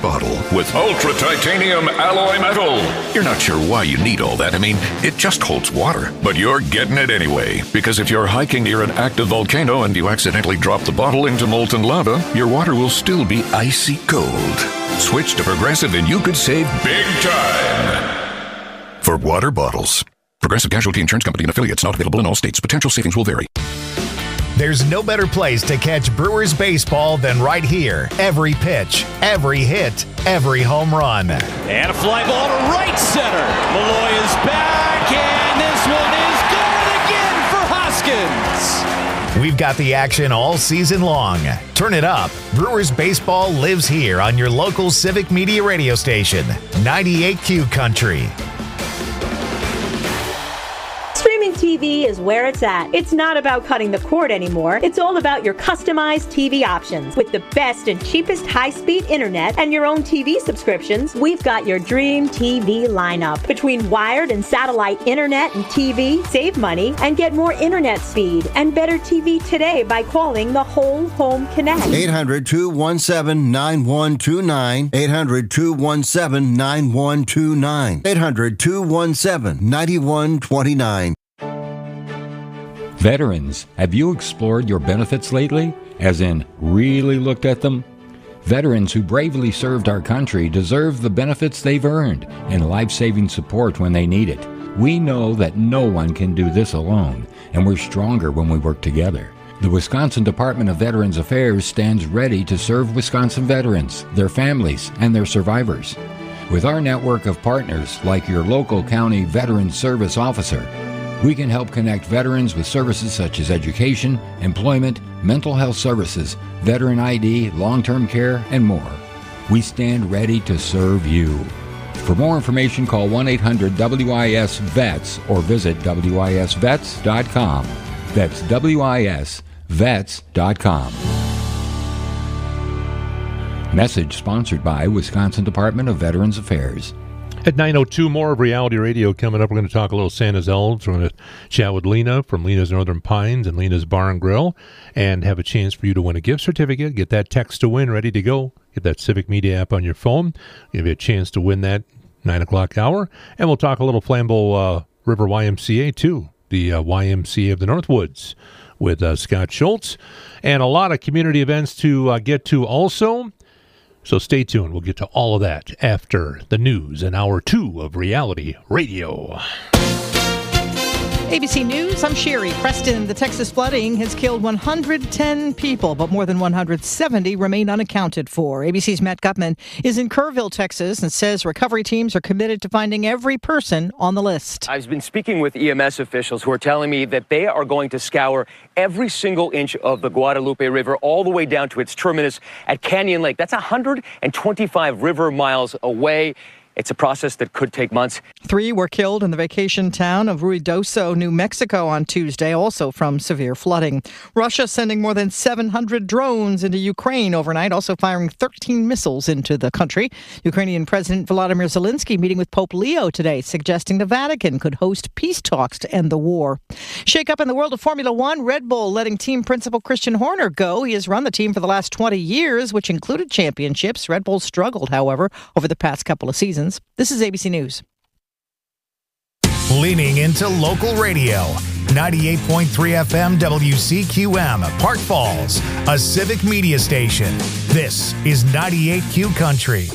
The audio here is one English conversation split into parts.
bottle with ultra titanium alloy metal. You're not sure why you need all that. I mean, it just holds water. But you're getting it anyway, because if you're hiking near an active volcano and you accidentally drop the bottle into molten lava, your water will still be icy cold. Switch to Progressive and you could save big time. For water bottles. Progressive Casualty Insurance Company and affiliates, not available in all states. Potential savings will vary. There's no better place to catch Brewers baseball than right here. Every pitch, every hit, every home run. And a fly ball to right center. Malloy is back, and this one is good again for Hoskins. We've got the action all season long. Turn it up. Brewers baseball lives here on your local Civic Media radio station, 98Q Country. Streaming TV is where it's at. It's not about cutting the cord anymore. It's all about your customized TV options. With the best and cheapest high-speed internet and your own TV subscriptions, we've got your dream TV lineup. Between wired and satellite internet and TV, save money and get more internet speed and better TV today by calling the Whole Home Connect. 800-217-9129. 800-217-9129. 800-217-9129. Veterans, have you explored your benefits lately? As in, really looked at them? Veterans who bravely served our country deserve the benefits they've earned and life-saving support when they need it. We know that no one can do this alone, and we're stronger when we work together. The Wisconsin Department of Veterans Affairs stands ready to serve Wisconsin veterans, their families, and their survivors. With our network of partners, like your local county Veterans Service Officer, we can help connect veterans with services such as education, employment, mental health services, veteran ID, long-term care, and more. We stand ready to serve you. For more information, call 1-800-WIS-VETS or visit WISVets.com. That's WISVets.com. Message sponsored by Wisconsin Department of Veterans Affairs. At 9:02, more of Reality Radio coming up. We're going to talk a little Santa's Elves. We're going to chat with Lena from Lena's Northern Pines and Lena's Bar and Grill and have a chance for you to win a gift certificate. Get that text to win ready to go. Get that Civic Media app on your phone. Give you a chance to win that 9 o'clock hour. And we'll talk a little Flambeau River YMCA, too, the YMCA of the Northwoods with Scott Schultz. And a lot of community events to get to also. So stay tuned. We'll get to all of that after the news in hour 2 of Reality Radio. ABC News, I'm Sherry. Preston, the Texas flooding has killed 110 people, but more than 170 remain unaccounted for. ABC's Matt Gutman is in Kerrville, Texas, and says recovery teams are committed to finding every person on the list. I've been speaking with EMS officials who are telling me that they are going to scour every single inch of the Guadalupe River all the way down to its terminus at Canyon Lake. That's 125 river miles away. It's a process that could take months. 3 were killed in the vacation town of Ruidoso, New Mexico on Tuesday, also from severe flooding. Russia sending more than 700 drones into Ukraine overnight, also firing 13 missiles into the country. Ukrainian President Volodymyr Zelensky meeting with Pope Leo today, suggesting the Vatican could host peace talks to end the war. Shake up in the world of Formula One, Red Bull letting team principal Christian Horner go. He has run the team for the last 20 years, which included championships. Red Bull struggled, however, over the past couple of seasons. This is ABC News. Leaning into local radio. 98.3 FM WCQM, Park Falls, a Civic Media station. This is 98Q Country.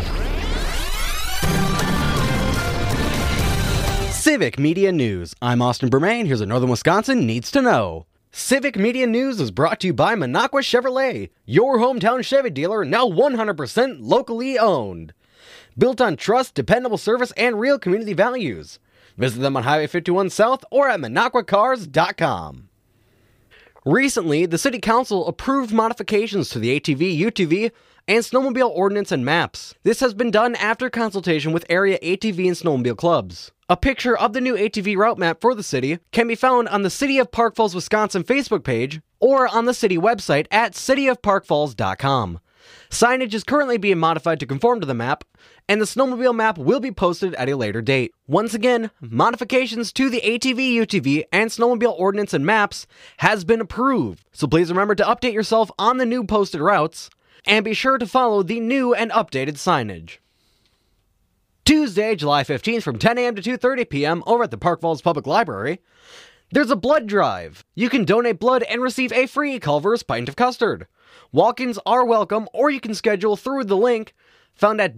Civic Media News. I'm Austin Bermain. Here's what Northern Wisconsin needs to know. Civic Media News is brought to you by Minocqua Chevrolet, your hometown Chevy dealer, now 100% locally owned. Built on trust, dependable service, and real community values. Visit them on Highway 51 South or at MinocquaCars.com. Recently, the City Council approved modifications to the ATV, UTV, and snowmobile ordinance and maps. This has been done after consultation with area ATV and snowmobile clubs. A picture of the new ATV route map for the city can be found on the City of Park Falls, Wisconsin Facebook page or on the city website at cityofparkfalls.com. Signage is currently being modified to conform to the map, and the snowmobile map will be posted at a later date. Once again, modifications to the ATV, UTV, and snowmobile ordinance and maps has been approved, so please remember to update yourself on the new posted routes. And be sure to follow the new and updated signage. Tuesday, July 15th from 10 a.m. to 2:30 p.m. over at the Park Falls Public Library, there's a blood drive. You can donate blood and receive a free Culver's pint of custard. Walk-ins are welcome, or you can schedule through the link found at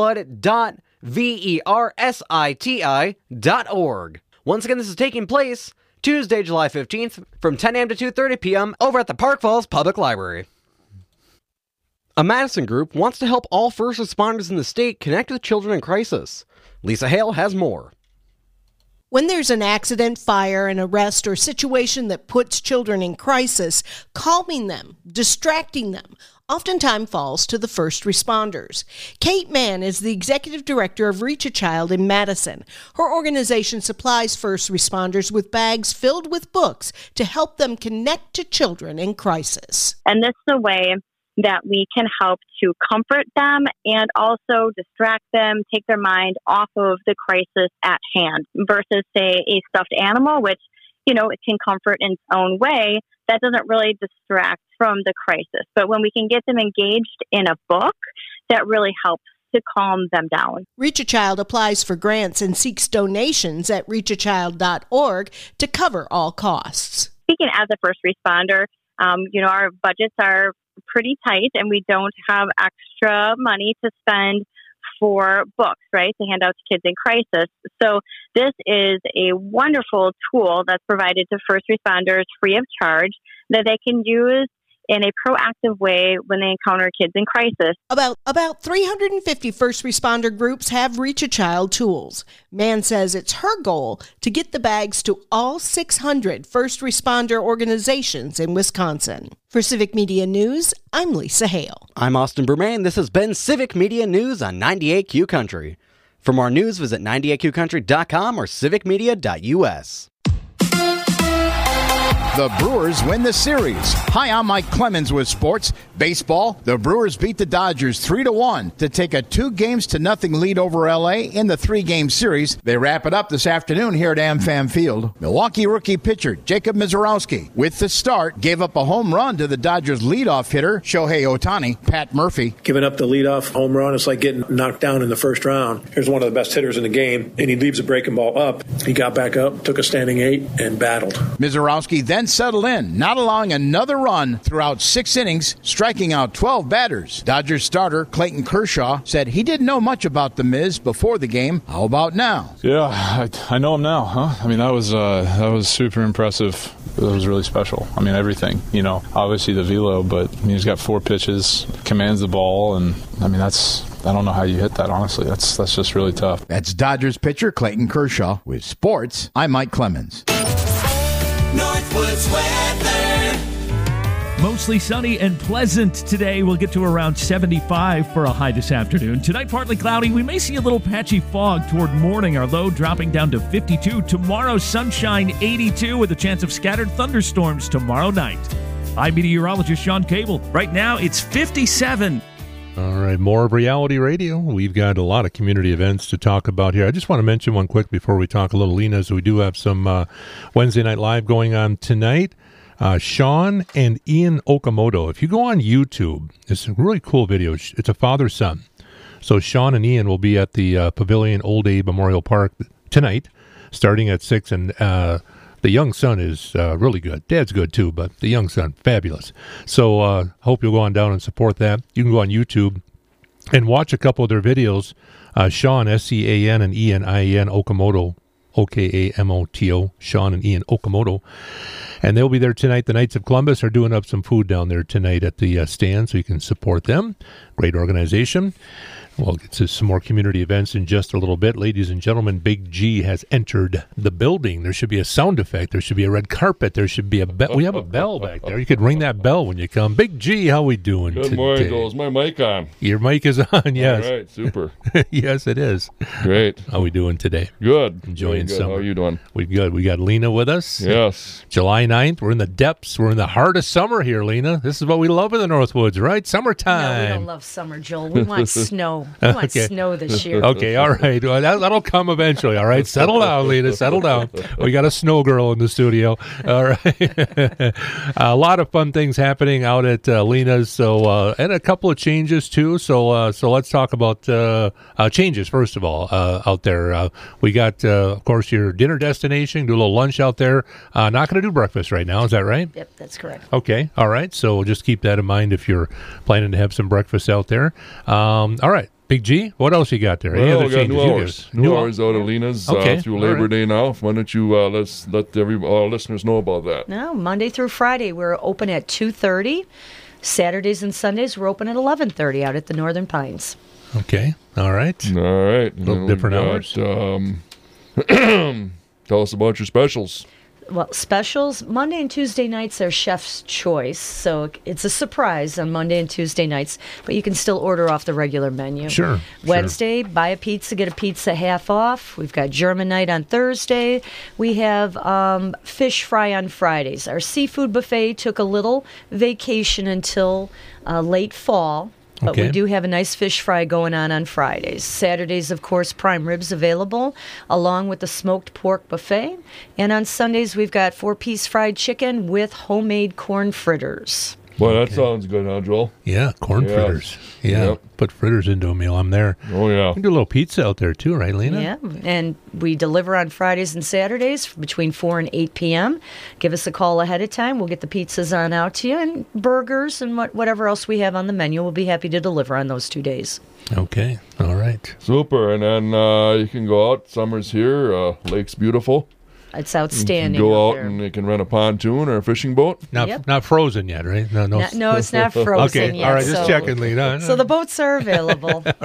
donateblood.versity.org. Once again, this is taking place Tuesday, July 15th from 10 a.m. to 2:30 p.m. over at the Park Falls Public Library. A Madison group wants to help all first responders in the state connect with children in crisis. Lisa Hale has more. When there's an accident, fire, an arrest, or situation that puts children in crisis, calming them, distracting them, oftentimes falls to the first responders. Kate Mann is the executive director of Reach a Child in Madison. Her organization supplies first responders with bags filled with books to help them connect to children in crisis. And this is a way that we can help to comfort them and also distract them, take their mind off of the crisis at hand versus, say, a stuffed animal, which, it can comfort in its own way. That doesn't really distract from the crisis. But when we can get them engaged in a book, that really helps to calm them down. Reach a Child applies for grants and seeks donations at reachachild.org to cover all costs. Speaking as a first responder, our budgets are pretty tight and we don't have extra money to spend for books, right, to hand out to kids in crisis. So this is a wonderful tool that's provided to first responders free of charge that they can use in a proactive way when they encounter kids in crisis. About 350 first responder groups have Reach a Child tools. Mann says it's her goal to get the bags to all 600 first responder organizations in Wisconsin. For Civic Media News, I'm Lisa Hale. I'm Austin Bermain. This has been Civic Media News on 98Q Country. For more news, visit 98qcountry.com or civicmedia.us. The Brewers win the series. Hi, I'm Mike Clemens with sports. Baseball, the Brewers beat the Dodgers 3-1 to take a 2-0 lead over L.A. in the 3-game series. They wrap it up this afternoon here at AmFam Field. Milwaukee rookie pitcher Jacob Mizorowski, with the start, gave up a home run to the Dodgers leadoff hitter Shohei Ohtani. Pat Murphy. Giving up the leadoff home run, it's like getting knocked down in the first round. Here's one of the best hitters in the game, and he leaves a breaking ball up. He got back up, took a standing 8, and battled. Mizorowski then settled in, not allowing another run throughout 6 innings, striking out 12 batters. Dodgers starter Clayton Kershaw said he didn't know much about the Miz before the game. How about now? Yeah, I know him now, huh? I mean, that was super impressive. It was really special. I mean, everything, obviously the velo, but he's got 4 pitches, commands the ball, and I mean, I don't know how you hit that, honestly. That's just really tough. That's Dodgers pitcher Clayton Kershaw. With sports, I'm Mike Clemens. Northwoods weather. Mostly sunny and pleasant today. We'll get to around 75 for a high this afternoon. Tonight, partly cloudy. We may see a little patchy fog toward morning. Our low dropping down to 52. Tomorrow, sunshine 82 with a chance of scattered thunderstorms tomorrow night. I'm meteorologist Sean Cable. Right now, it's 57. All right, more of Reality Radio. We've got a lot of community events to talk about here. I just want to mention one quick before we talk a little, Lena, so we do have some Wednesday Night Live going on tonight. Sean and Ian Okamoto. If you go on YouTube, it's a really cool video. It's a father-son. So Sean and Ian will be at the Pavilion Old Abe Memorial Park tonight, starting at 6, and the young son is really good. Dad's good too, but the young son, fabulous. So hope you'll go on down and support that. You can go on YouTube and watch a couple of their videos. Sean, S-C-A-N, and Ian, I-E-N, Okamoto, O-K-A-M-O-T-O, Sean and Ian Okamoto. And they'll be there tonight. The Knights of Columbus are doing up some food down there tonight at the stand, so you can support them. Great organization. We'll get to some more community events in just a little bit. Ladies and gentlemen, Big G has entered the building. There should be a sound effect. There should be a red carpet. There should be a bell. We have a bell back there. You could ring that bell when you come. Big G, how we doing today? Good morning, Joel. Is my mic on? Your mic is on, yes. All right, super. Yes, it is. Great. How we doing today? Good. Enjoying good. summer. How are you doing? We good. We got Lena with us. Yes. July 29th. We're in the depths. We're in the heart of summer here, Lena. This is what we love in the Northwoods, right? Summertime. No, we don't love summer, Joel. We want snow. We want snow this year. Okay, all right. Well, that'll come eventually, all right? Settle down, Lena. Settle down. We got a snow girl in the studio. All right. A lot of fun things happening out at Lena's, so and a couple of changes, too. So let's talk about changes, first of all, out there. We got, of course, your dinner destination. Do a little lunch out there. Not going to do breakfast right now. Is that right? Yep, that's correct. Okay. All right. So just keep that in mind if you're planning to have some breakfast out there. All right. Big G, what else you got there? Well, we got new hours. New hours out of Lena's through Labor Day now. Why don't you let our listeners know about that? No, Monday through Friday, we're open at 2:30. Saturdays and Sundays, we're open at 11:30 out at the Northern Pines. Okay. All right. All right. A little different hours. Tell us about your specials. Well, specials, Monday and Tuesday nights are chef's choice, so it's a surprise on Monday and Tuesday nights, but you can still order off the regular menu. Sure. Wednesday, buy a pizza, get a pizza half off. We've got German night on Thursday. We have fish fry on Fridays. Our seafood buffet took a little vacation until late fall. But we do have a nice fish fry going on Fridays. Saturdays, of course, prime ribs available, along with the smoked pork buffet. And on Sundays, we've got 4-piece fried chicken with homemade corn fritters. Well, that sounds good, huh, Joel? Yeah, corn fritters. Yeah, Yep. put fritters into a meal. I'm there. Oh, yeah. We can do a little pizza out there, too, right, Lena? Yeah, and we deliver on Fridays and Saturdays between 4 and 8 p.m. Give us a call ahead of time. We'll get the pizzas on out to you, and burgers and whatever else we have on the menu. We'll be happy to deliver on those 2 days. Okay, all right. Super, and then you can go out. Summer's here. Lake's beautiful. It's outstanding. You can go out out there. and you can rent a pontoon or a fishing boat. Not frozen yet, right? No, No, it's not frozen okay, yet. all right, just so- checking, Lena. So the boats are available. All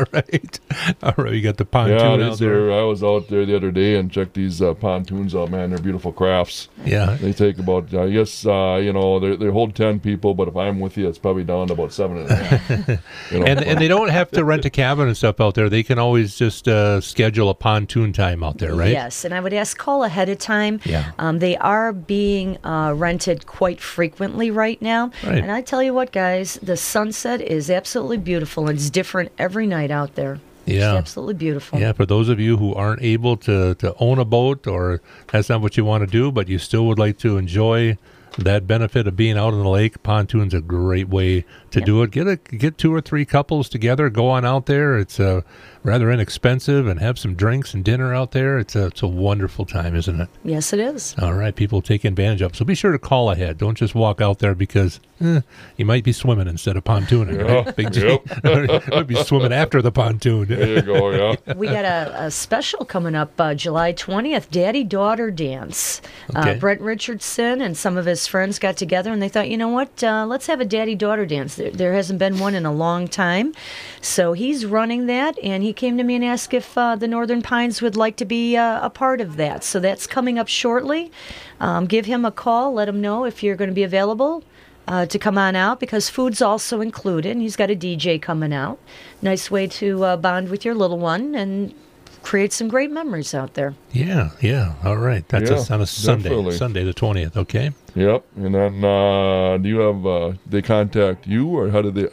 right, you got the pontoon out there. I was out there the other day and checked these pontoons out, man. They're beautiful crafts. Yeah. They take about, I guess, they hold 10 people, but if I'm with you, it's probably down to about 7.5. And they don't have to rent a cabin and stuff out there. They can always just schedule a pontoon time out there, right? Yes, and I would ask call ahead of time. Yeah. They are being rented quite frequently right now. Right. And I tell you what, guys, the sunset is absolutely beautiful. It's different every night out there. Yeah. It's absolutely beautiful. Yeah, for those of you who aren't able to own a boat, or that's not what you want to do, but you still would like to enjoy that benefit of being out on the lake, pontoon's a great way to do it. Get 2 or 3 couples together, go on out there. It's rather inexpensive, and have some drinks and dinner out there. It's a wonderful time, isn't it? Yes, it is. All right, people take advantage of it. So be sure to call ahead. Don't just walk out there because you might be swimming instead of pontooning. Yeah, Right? Big G. You might be swimming after the pontoon. There you go, yeah. We got a special coming up July 20th, Daddy-Daughter Dance. Okay. Brent Richardson and some of his friends got together and they thought, you know what, let's have a Daddy-Daughter Dance. There hasn't been one in a long time. So he's running that, and he came to me and asked if the Northern Pines would like to be a part of that. So that's coming up shortly. Give him a call. Let him know if you're going to be available to come on out, because food's also included, and he's got a DJ coming out. Nice way to bond with your little one and create some great memories out there. Yeah. All right. That's on a Sunday, definitely. Sunday the 20th. Okay. Yep. And then do you have they contact you, or how do the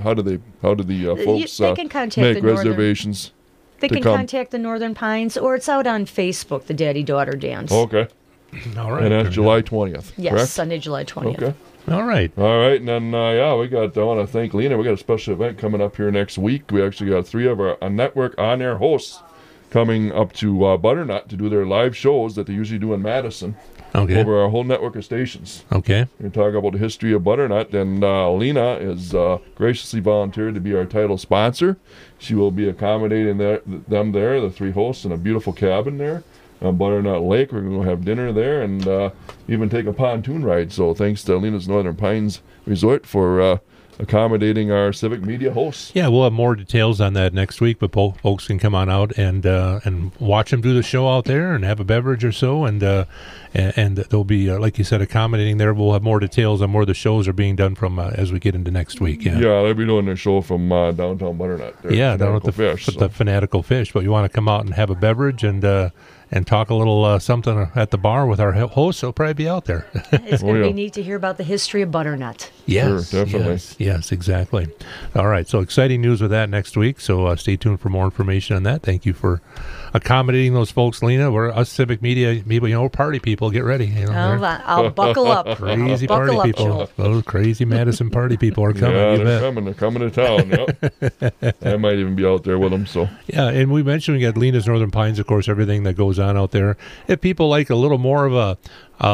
folks they can contact make the Northern- reservations? They to can come? contact the Northern Pines, or it's out on Facebook, the Daddy-Daughter Dance. Okay. All right. And that's July 20th. Yes, correct? Sunday, July 20th. Okay. All right. All right, and then I want to thank Lena. We got a special event coming up here next week. We actually got 3 of our network on-air hosts coming up to Butternut to do their live shows that they usually do in Madison. Okay. Over our whole network of stations. Okay. We're going to talk about the history of Butternut, and Lena is graciously volunteered to be our title sponsor. She will be accommodating them there, the 3 hosts, in a beautiful cabin there on Butternut Lake. We're going to have dinner there and even take a pontoon ride. So thanks to Lena's Northern Pines Resort for accommodating our civic media hosts. Yeah, we'll have more details on that next week, but folks can come on out and watch them do the show out there and have a beverage or so, and they'll be, like you said, accommodating there. We'll have more details on where the shows are being done from as we get into next week. Yeah, they'll be doing their show from downtown Butternut. Down at the Fanatical Fish. But you want to come out and have a beverage and and talk a little something at the bar with our host. He'll probably be out there. It's going to be neat to hear about the history of butternut. Yes, sure, definitely. Yes, exactly. All right, so exciting news with that next week. So stay tuned for more information on that. Thank you for accommodating those folks, Lena. We're us civic media people, we're party people. Get ready. I'll buckle up. Crazy buckle party up, people. Joel. Those crazy Madison party people are coming. Yeah, you they're bet. coming. They're coming to town. Yep. I might even be out there with them. So Yeah, and we mentioned we got Lena's Northern Pines, of course, everything that goes on out there. If people like a little more of a,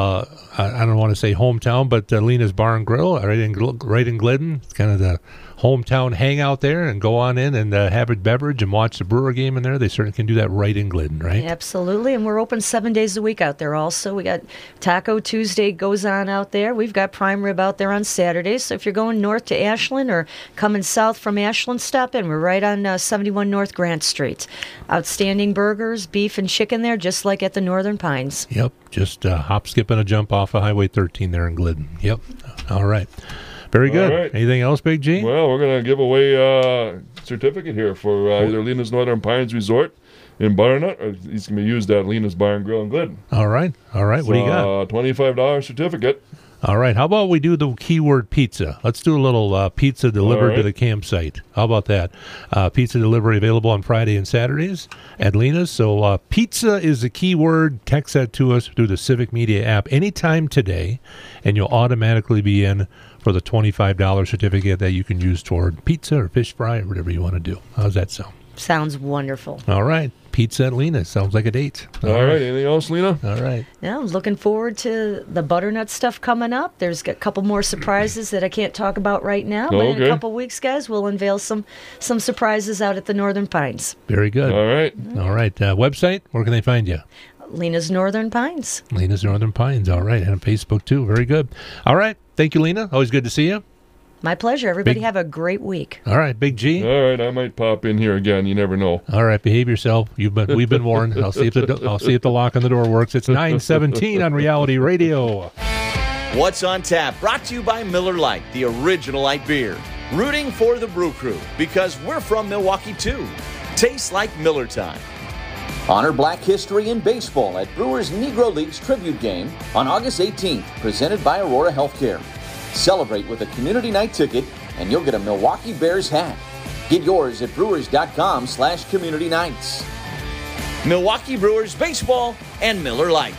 I don't want to say hometown, but Lena's Bar and Grill right in Glidden. It's kind of the hometown hangout there, and go on in and have a beverage and watch the Brewer game in there. They certainly can do that right in Glidden, right? Absolutely, and we're open 7 days a week out there also. We got Taco Tuesday goes on out there. We've got prime rib out there on Saturdays. So if you're going north to Ashland or coming south from Ashland, stop in. We're right on 71 North Grant Street. Outstanding burgers, beef and chicken there, just like at the Northern Pines. Yep, just hop, skip, and a jump off of Highway 13 there in Glidden. Yep, all right. Very good. All right. Anything else, Big G? Well, we're going to give away a certificate here for either Lena's Northern Pines Resort in Butternut, or he's going to be used at Lena's Bar and Grill in Glidden. All right. What do you got? $25 certificate. All right. How about we do the keyword pizza? Let's do a little pizza delivered to the campsite. How about that? Pizza delivery available on Friday and Saturdays at Lena's. So pizza is the keyword. Text that to us through the Civic Media app anytime today, and you'll automatically be in for the $25 certificate that you can use toward pizza or fish fry or whatever you want to do. How's that sound? Sounds wonderful. All right. Pizza at Lena. Sounds like a date. All right. Anything else, Lena? All right. Now, I'm looking forward to the butternut stuff coming up. There's a couple more surprises that I can't talk about right now. But in a couple weeks, guys, we'll unveil some surprises out at the Northern Pines. Very good. All right. All right. Website, where can they find you? Lena's Northern Pines. Lena's Northern Pines. All right. And on Facebook, too. Very good. All right. Thank you, Lena. Always good to see you. My pleasure. Everybody have a great week. All right, Big G. All right, I might pop in here again. You never know. All right, behave yourself. We've been warned. I'll see if the lock on the door works. It's 9:17 on Reality Radio. What's on Tap? Brought to you by Miller Lite, the original light beer. Rooting for the Brew Crew because we're from Milwaukee too. Tastes like Miller time. Honor Black History in baseball at Brewers Negro League's tribute game on August 18th, presented by Aurora Healthcare. Celebrate with a community night ticket, and you'll get a Milwaukee Bears hat. Get yours at brewers.com/community nights. Milwaukee Brewers baseball and Miller Lite.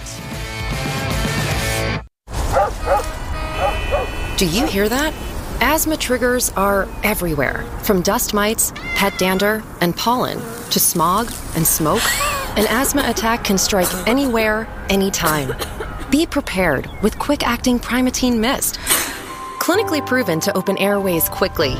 Do you hear that? Asthma triggers are everywhere, from dust mites, pet dander, and pollen, to smog and smoke. An asthma attack can strike anywhere, anytime. Be prepared with quick-acting Primatene Mist. Clinically proven to open airways quickly.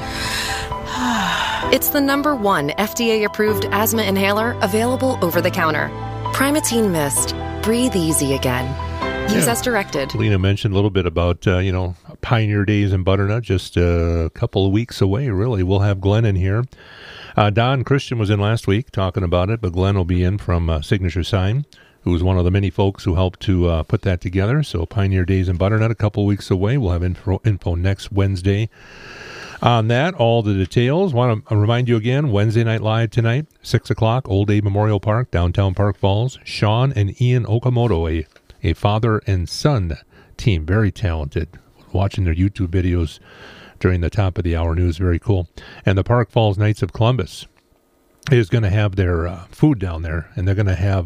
It's the #1 FDA-approved asthma inhaler available over the counter. Primatene Mist. Breathe easy again. Use as directed. Lena mentioned a little bit about, Pioneer Days in Butternut, just a couple of weeks away, really. We'll have Glenn in here. Don Christian was in last week talking about it, but Glenn will be in from Signature Sign, who was one of the many folks who helped to put that together. So Pioneer Days in Butternut, a couple of weeks away. We'll have info next Wednesday on that. All the details. Want to remind you again, Wednesday Night Live tonight, 6 o'clock, Old Day Memorial Park, downtown Park Falls. Sean and Ian Okamoto, a father and son team, very talented. Watching their YouTube videos during the top of the hour news, very cool. And the Park Falls Knights of Columbus is going to have their food down there, and they're going to have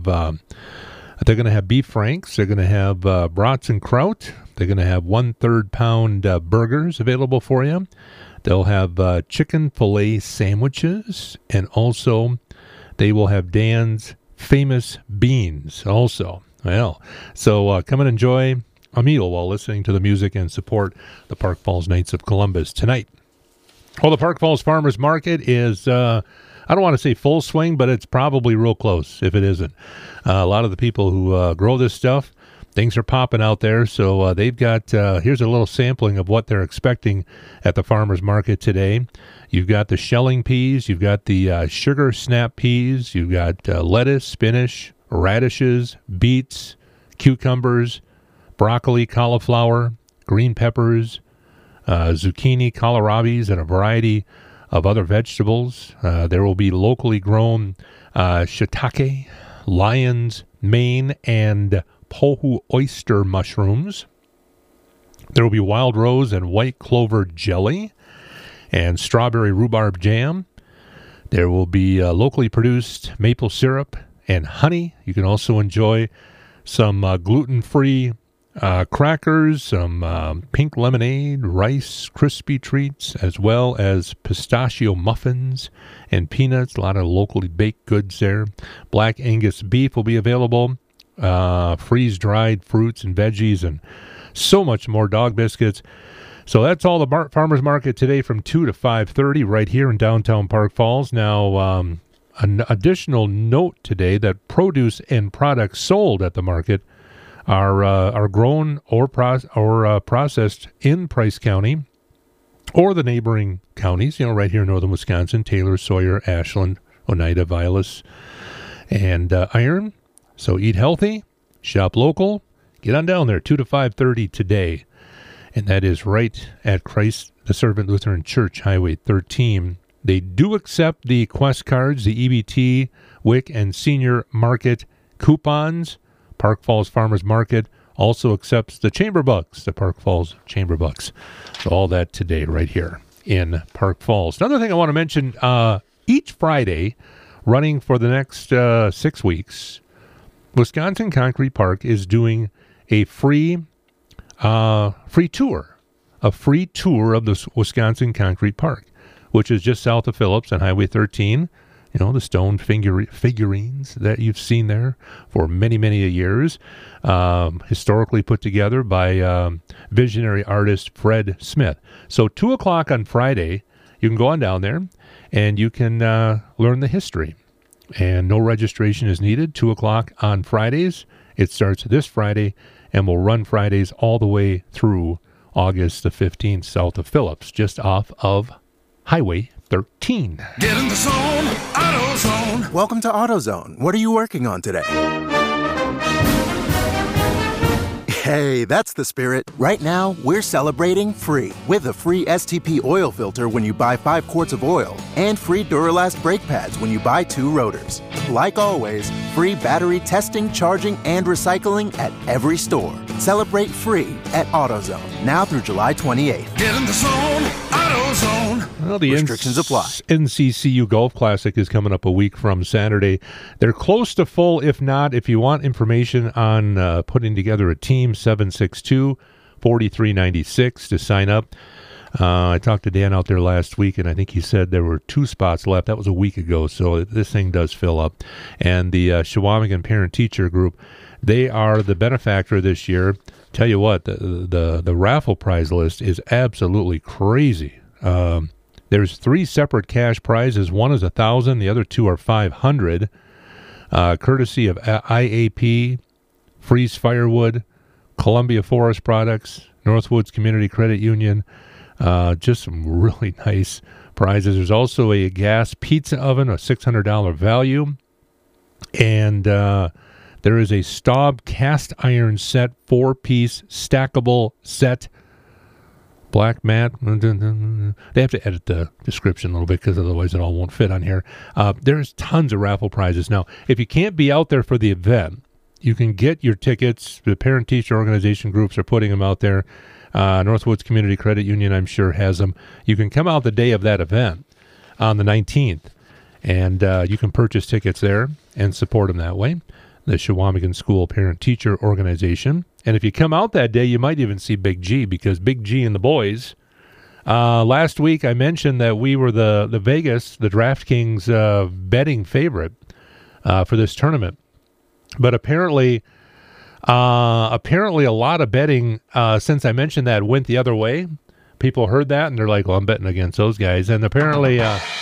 beef franks. They're going to have brats and kraut. They're going to have 1/3 pound burgers available for you. They'll have chicken fillet sandwiches, and also they will have Dan's famous beans also. Well, so come and enjoy a meal while listening to the music and support the Park Falls Knights of Columbus tonight. Well, the Park Falls Farmers Market is, I don't want to say full swing, but it's probably real close if it isn't. A lot of the people who grow this stuff, things are popping out there. So they've got, here's a little sampling of what they're expecting at the Farmers Market today. You've got the shelling peas, you've got the sugar snap peas, you've got lettuce, spinach, radishes, beets, cucumbers, broccoli, cauliflower, green peppers, zucchini, kohlrabis, and a variety of other vegetables. There will be locally grown shiitake, Lyons Maine and Pohu oyster mushrooms. There will be wild rose and white clover jelly and strawberry rhubarb jam. There will be locally produced maple syrup and honey. You can also enjoy some gluten-free crackers, some pink lemonade, Rice Krispie treats, as well as pistachio muffins and peanuts. A lot of locally baked goods there. Black Angus beef will be available. Freeze-dried fruits and veggies, and so much more. Dog biscuits. So that's all the farmers market today from 2 to 5:30 right here in downtown Park Falls. Now, an additional note today that produce and products sold at the market are grown or processed in Price County or the neighboring counties, right here in northern Wisconsin, Taylor, Sawyer, Ashland, Oneida, Vilas, and Iron. So eat healthy, shop local, get on down there, 2 to 5:30 today. And that is right at Christ the Servant Lutheran Church, Highway 13. They do accept the Quest cards, the EBT, WIC, and Senior Market coupons. Park Falls Farmers Market also accepts the Chamber Bucks, the Park Falls Chamber Bucks. So all that today right here in Park Falls. Another thing I want to mention, each Friday, running for the next 6 weeks, Wisconsin Concrete Park is doing a free tour of the Wisconsin Concrete Park, which is just south of Phillips on Highway 13. The stone figurines that you've seen there for many, many years, historically put together by visionary artist Fred Smith. So 2 o'clock on Friday, you can go on down there and you can learn the history. And no registration is needed. 2 o'clock on Fridays. It starts this Friday and will run Fridays all the way through August the 15th, south of Phillips, just off of Highway 13. Get in the zone, AutoZone. Welcome to AutoZone. What are you working on today? Hey, that's the spirit. Right now, we're celebrating free with a free STP oil filter when you buy 5 quarts of oil and free Duralast brake pads when you buy 2 rotors. Like always, free battery testing, charging, and recycling at every store. Celebrate free at AutoZone, now through July 28th. Get in the zone, AutoZone. Well, the restrictions apply. NCCU Golf Classic is coming up a week from Saturday. They're close to full. If not, if you want information on putting together a team, 762-4396 to sign up. I talked to Dan out there last week, and I think he said there were 2 spots left. That was a week ago, so this thing does fill up. And the Shawamigan Parent-Teacher Group, they are the benefactor this year. Tell you what, the raffle prize list is absolutely crazy. There's 3 separate cash prizes. One is $1,000. The other 2 are $500. Courtesy of IAP, Freeze Firewood, Columbia Forest Products, Northwoods Community Credit Union. Just some really nice prizes. There's also a gas pizza oven, a $600 value. And there is a Staub cast iron set, 4-piece stackable set. Black mat. They have to edit the description a little bit because otherwise it all won't fit on here. There's tons of raffle prizes. Now, if you can't be out there for the event, you can get your tickets. The parent-teacher organization groups are putting them out there. Northwoods Community Credit Union, I'm sure, has them. You can come out the day of that event on the 19th, and you can purchase tickets there and support them that way. The Shawamigan School Parent-Teacher Organization. And if you come out that day, you might even see Big G, because Big G and the boys. Last week, I mentioned that we were the Vegas, the DraftKings betting favorite for this tournament. But apparently a lot of betting, since I mentioned that, went the other way. People heard that, and they're like, well, I'm betting against those guys. And apparently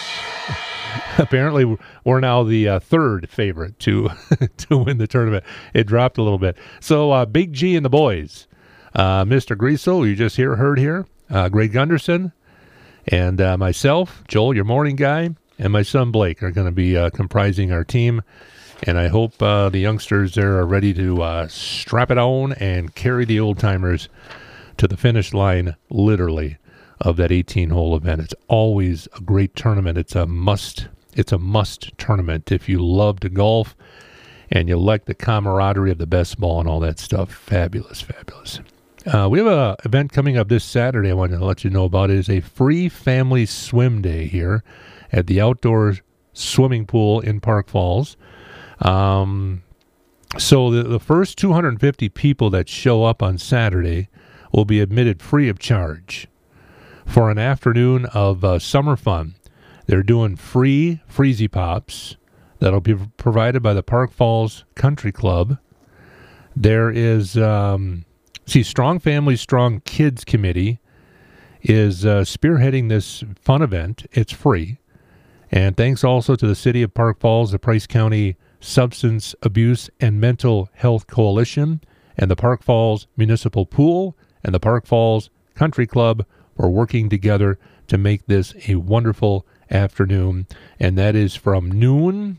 we're now the third favorite to win the tournament. It dropped a little bit. So Big G and the boys, Mr. Griesel, you just heard here, Greg Gunderson, and myself, Joel, your morning guy, and my son Blake are going to be comprising our team. And I hope the youngsters there are ready to strap it on and carry the old-timers to the finish line, literally, of that 18-hole event. It's always a great tournament. It's a must tournament if you love to golf and you like the camaraderie of the best ball and all that stuff. Fabulous. We have an event coming up this Saturday I wanted to let you know about. It is a free family swim day here at the outdoor swimming pool in Park Falls. So the first 250 people that show up on Saturday will be admitted free of charge for an afternoon of summer fun. They're doing free Freezy Pops that'll be provided by the Park Falls Country Club. There is... Strong Families, Strong Kids Committee is spearheading this fun event. It's free. And thanks also to the City of Park Falls, the Price County Substance Abuse and Mental Health Coalition, and the Park Falls Municipal Pool, and the Park Falls Country Club for working together to make this a wonderful afternoon. And that is from 11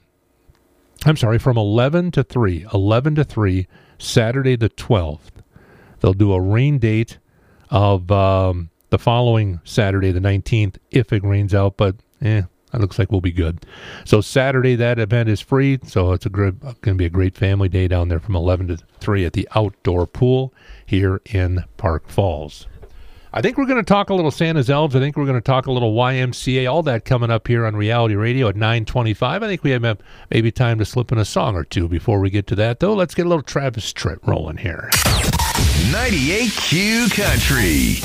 to 3. 11 to 3, Saturday the 12th. They'll do a rain date of the following Saturday, the 19th, if it rains out, but it looks like we'll be good. So Saturday, that event is free, so it's going to be a great family day down there from 11 to 3 at the outdoor pool here in Park Falls. I think we're going to talk a little Santa's Elves. I think we're going to talk a little YMCA, all that coming up here on Reality Radio at 9:25. I think we have maybe time to slip in a song or two before we get to that, though. Let's get a little Travis Tritt rolling here. 98Q Country.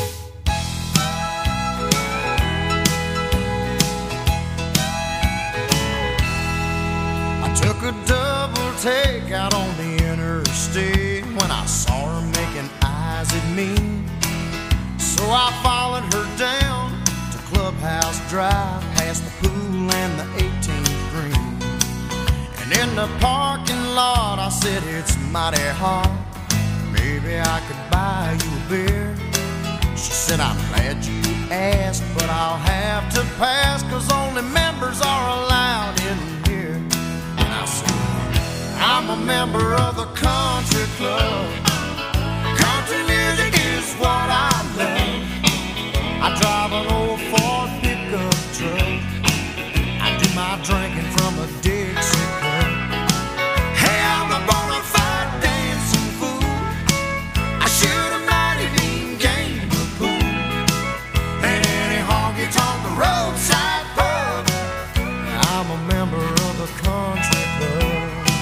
I took a double take out on the interstate when I saw her making eyes at me. So I followed her down to Clubhouse Drive, past the pool and the 18th green. And in the parking lot I said, it's mighty hot, maybe I could buy you a beer. She said, I'm glad you asked, but I'll have to pass, 'cause only members are allowed in here. And I said, I'm a member of the country club. Country music is what I love. I drive an old Ford pickup truck. I do my drinking from a Dixie cup. Hey, I'm a bona fide dancing fool. I shoot a mighty mean game of pool. And any honky-tonk roadside pub. I'm a member of the country club.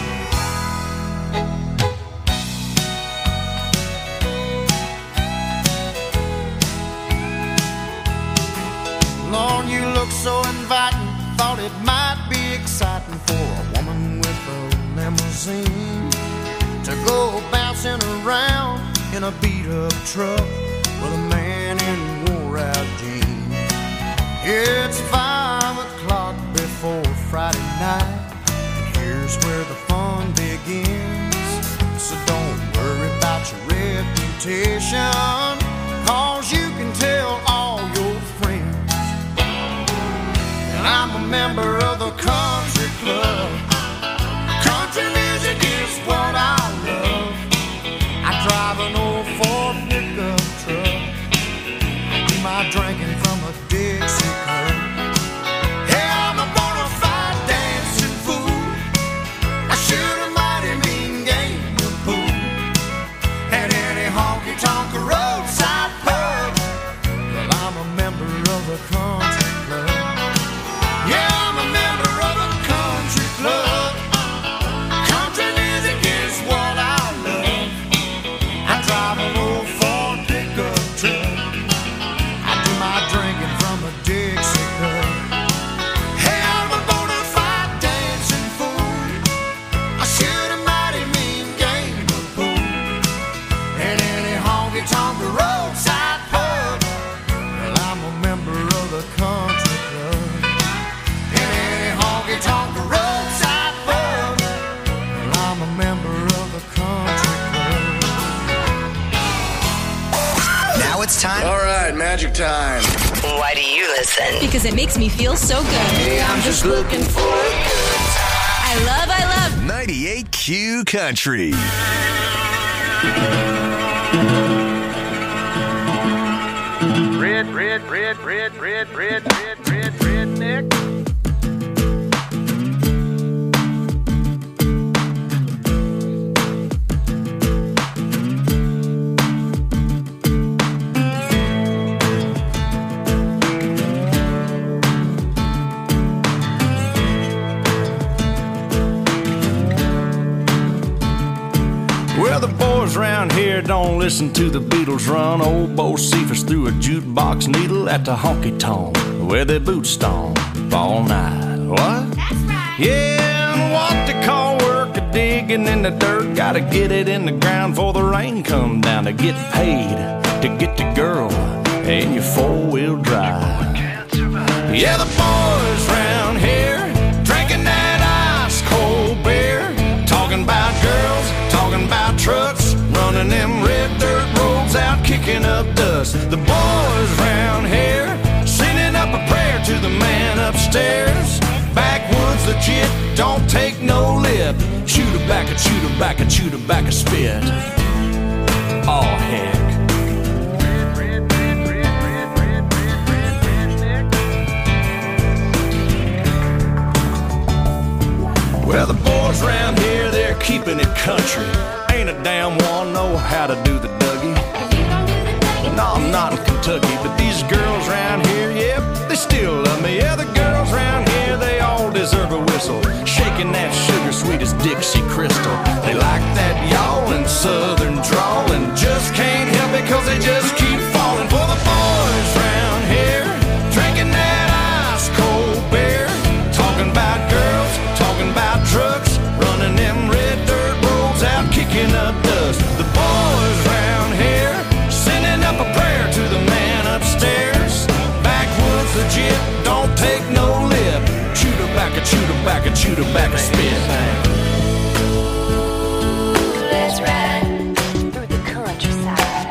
Lord, you look so inviting. Thought it might be exciting for a woman with a limousine to go bouncing around in a beat-up truck with a man in wore-out jeans. It's 5 o'clock before Friday night, and here's where the fun begins. So don't worry about your reputation, 'cause you can tell all your friends. And I'm a member of the country club. Country music is what I love. I drive an old Ford pickup truck. I do my drinking from a Dixie cup. Hey, I'm a bona fide dancing fool. I shoot a mighty mean game of pool. At any honky-tonk roadside pub. Well, I'm a member of the country club. Yeah, I'm a member of the country club. Country music is what I love. I drive an old Ford pickup truck. I do my drinking from a Dixie cup. Hey, I'm a bona fide dancing fool. I shoot a mighty mean game of pool. At any honky-tonk roadside pub. Well, I'm a member of the country club. Honky-tonk roadside pub. Well, I'm a member of the country club. Now it's time. All right, magic time. Why do you listen? Because it makes me feel so good. Hey, I'm just looking for a good time. I love 98Q Country. Redneck. Well, the boys around here don't listen to the Beatles run. Old Bo Cephas threw a jukebox needle at the honky-tonk where their boots stomp all night. What? That's right. Yeah, and what they call work a digging in the dirt. Gotta get it in the ground before the rain come down to get paid, to get the girl in your four-wheel drive. Yeah, the boys round here drinking that ice-cold beer, talking about girls, talking about trucks, running them red dirt roads out, kicking up dust. The boys round here sending up a prayer to the man upstairs. Backwoods legit, don't take no lip. Chew tobacco, chew tobacco, chew tobacco, spit. Oh, heck. Well, the boys around here, they're keeping it country. Ain't a damn one know how to do the Dougie. No, I'm not in Kentucky, but these girls around here, yep, they still love me. Yeah, the girls around here, they all deserve a whistle. Shaking that sugar sweet as Dixie Crystal. They like that yawling southern drawl and just can't help it cause they just keep falling for the boys around here. Drinking that ice cold beer, talking about girls, talking about trucks, running them red dirt roads out, kicking up dust. The boys around here sending up a prayer to the man upstairs. Backwoods legit, don't take no lip. Chew tobacco, chew tobacco, chew tobacco, spit. Let's ride through the countryside.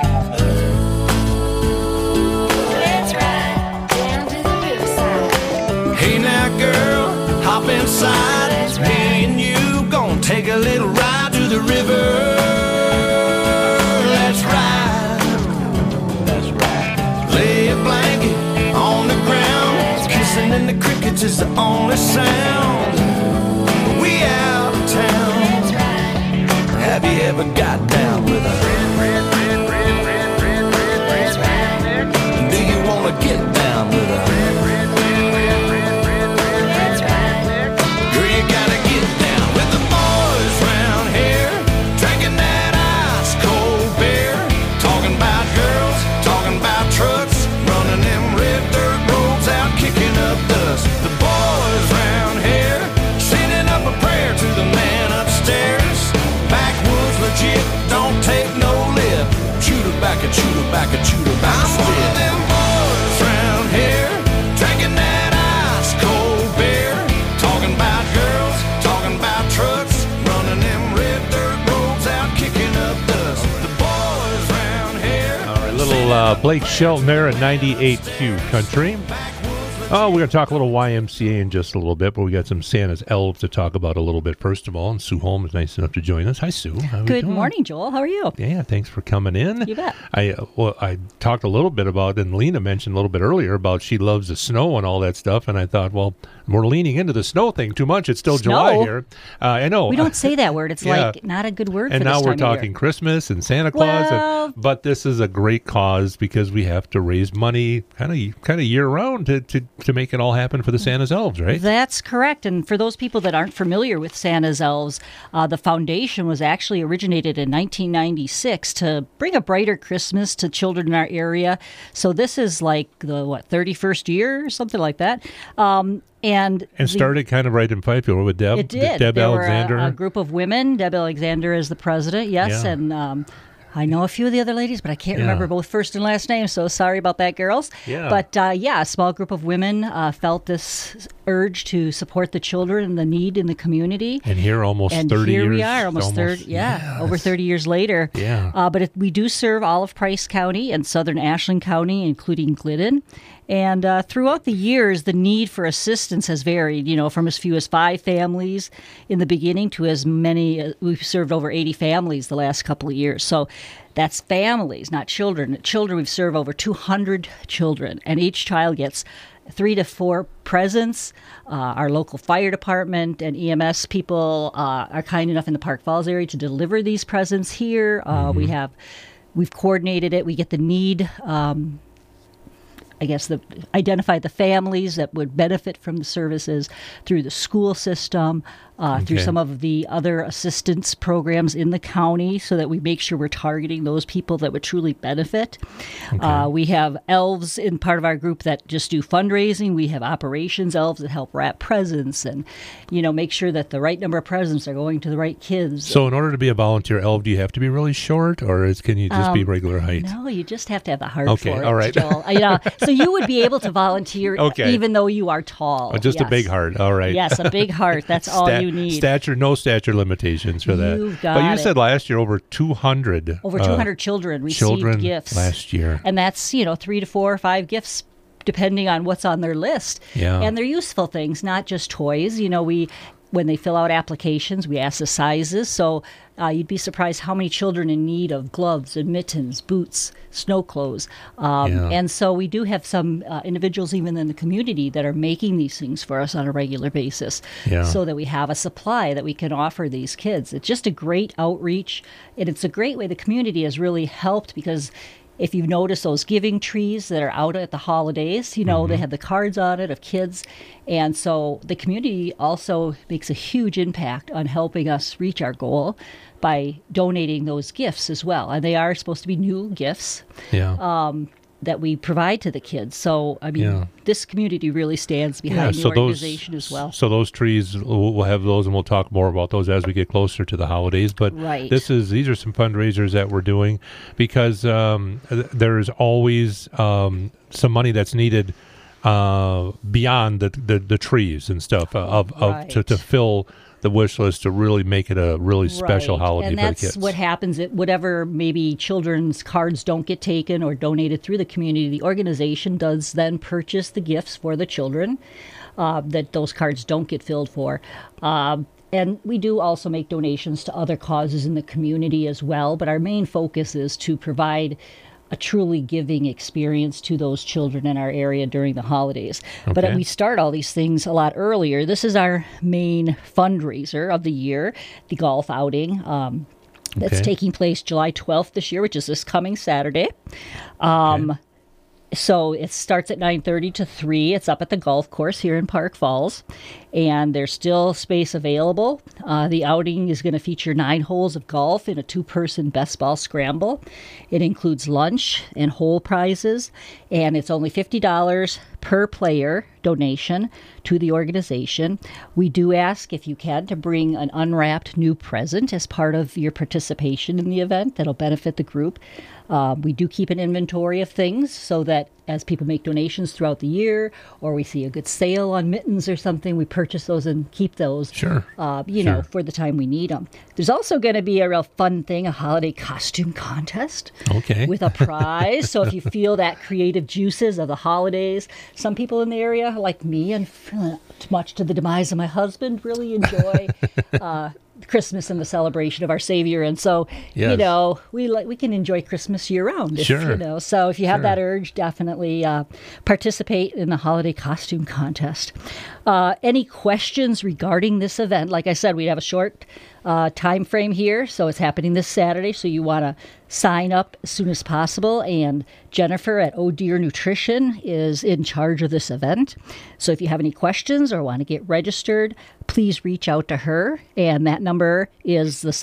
Let's ride down to the riverside. Hey now girl, hop inside. Me and you gonna take a little ride to the river. Let's ride. That's right. Lay a blanket on the ground. Kissing in the crickets is the only sound. We out of town. Have you ever got down with a do you wanna get down with a girl, you gotta get down with the boys round here, drinking that ice cold beer, talking about girls, talking about trucks, running them red dirt roads out, kicking up dust. The boys round here sending up a prayer to the man upstairs. Backwoods legit, don't take no lip. Chew tobacco, chew tobacco, chew tobacco, spit. I'm one of them boys round here, drinking that ice cold beer, talking about girls, talking about trucks, running them red dirt roads out, kicking up dust. The boys round here. All right, little Blake Shelton there at 98Q Country. Oh, we're going to talk a little YMCA in just a little bit, but we got some Santa's elves to talk about a little bit first of all. And Sue Holm is nice enough to join us. Hi, Sue. How are we Good doing? morning, Joel. How are you? Yeah, thanks for coming in. You bet. I talked a little bit about, and Lena mentioned a little bit earlier about she loves the snow and all that stuff, and I thought, well, we're leaning into the snow thing too much. It's still Snow? July here. I know. We don't say that word. It's Yeah. like not a good word And for this now we're time of talking year. Christmas and Santa Claus, Well- but this is a great cause because we have to raise money kind of year round to make it all happen for the Santa's elves, right? That's correct. And for those people that aren't familiar with Santa's elves, the foundation was actually originated in 1996 to bring a brighter Christmas to children in our area. So this is like the 31st year or something like that. And started kind of right in Fifield with Deb. It did. Deb There Alexander. were a group of women. Deb Alexander is the president, yes. Yeah. And I know a few of the other ladies, but I can't Yeah. remember both first and last names, so sorry about that, girls. Yeah. But a small group of women felt this urge to support the children and the need in the community. And here almost 30 here years. we are, almost 30, over 30 years later. Yeah. But we do serve all of Price County and southern Ashland County, including Glidden. And throughout the years, the need for assistance has varied, from as few as 5 families in the beginning to as many. We've served over 80 families the last couple of years. So that's families, not children. Children, we've served over 200 children, and each child gets 3 to 4 presents. Our local fire department and EMS people are kind enough in the Park Falls area to deliver these presents here. We've coordinated it. We get the need. Identify the families that would benefit from the services through the school system. through Okay. some of the other assistance programs in the county so that we make sure we're targeting those people that would truly benefit. We have elves in part of our group that just do fundraising. We have operations elves that help wrap presents and, make sure that the right number of presents are going to the right kids. So in order to be a volunteer elf, do you have to be really short, or can you just be regular height? No, you just have to have the heart Okay, for it, all right. Joel. So you would be able to volunteer Okay. even though you are tall. Oh, just a Yes. big heart. All right. Yes, a big heart. That's all you need. No stature limitations for that. You've got but you it. said last year over 200. Over 200 children received gifts last year. And that's, 3 to 4 or 5 gifts depending on what's on their list. Yeah. And they're useful things, not just toys. When they fill out applications, we ask the sizes. So you'd be surprised how many children in need of gloves and mittens, boots, snow clothes. And so we do have some individuals even in the community that are making these things for us on a regular basis so that we have a supply that we can offer these kids. It's just a great outreach, and it's a great way the community has really helped because if you've noticed those giving trees that are out at the holidays, they have the cards on it of kids. And so the community also makes a huge impact on helping us reach our goal by donating those gifts as well. And they are supposed to be new gifts that we provide to the kids. So, this community really stands behind the organization as well. So those trees, we'll have those, and we'll talk more about those as we get closer to the holidays. But Right. these are some fundraisers that we're doing because there's always some money that's needed beyond the trees and stuff to fill the wish list to really make it a really special holiday and for the that's kids. what happens at whatever maybe children's cards don't get taken or donated through the community. The organization does then purchase the gifts for the children that those cards don't get filled for. And we do also make donations to other causes in the community as well, but our main focus is to provide a truly giving experience to those children in our area during the holidays. But Okay. we start all these things a lot earlier. This is our main fundraiser of the year, the golf outing. That's Okay. taking place July 12th this year, which is this coming Saturday. So it starts at 9:30 to 3. It's up at the golf course here in Park Falls, and there's still space available. The outing is going to feature 9 holes of golf in a 2-person best ball scramble. It includes lunch and hole prizes, and it's only $50 per player donation to the organization. We do ask, if you can, to bring an unwrapped new present as part of your participation in the event that'll benefit the group. We do keep an inventory of things so that as people make donations throughout the year, or we see a good sale on mittens or something, we purchase those and keep those, Sure. for the time we need them. There's also going to be a real fun thing, a holiday costume contest Okay. with a prize. So if you feel that creative juices of the holidays, some people in the area, like me, and much to the demise of my husband, really enjoy Christmas and the celebration of our Savior, and so Yes. we can enjoy Christmas year round. Sure. So if you have Sure. that urge, definitely participate in the holiday costume contest. Any questions regarding this event? Like I said, we have a short time frame here, so it's happening this Saturday. So you want to sign up as soon as possible. And Jennifer at Oh Dear Nutrition is in charge of this event. So if you have any questions or want to get registered, please reach out to her. And that number is the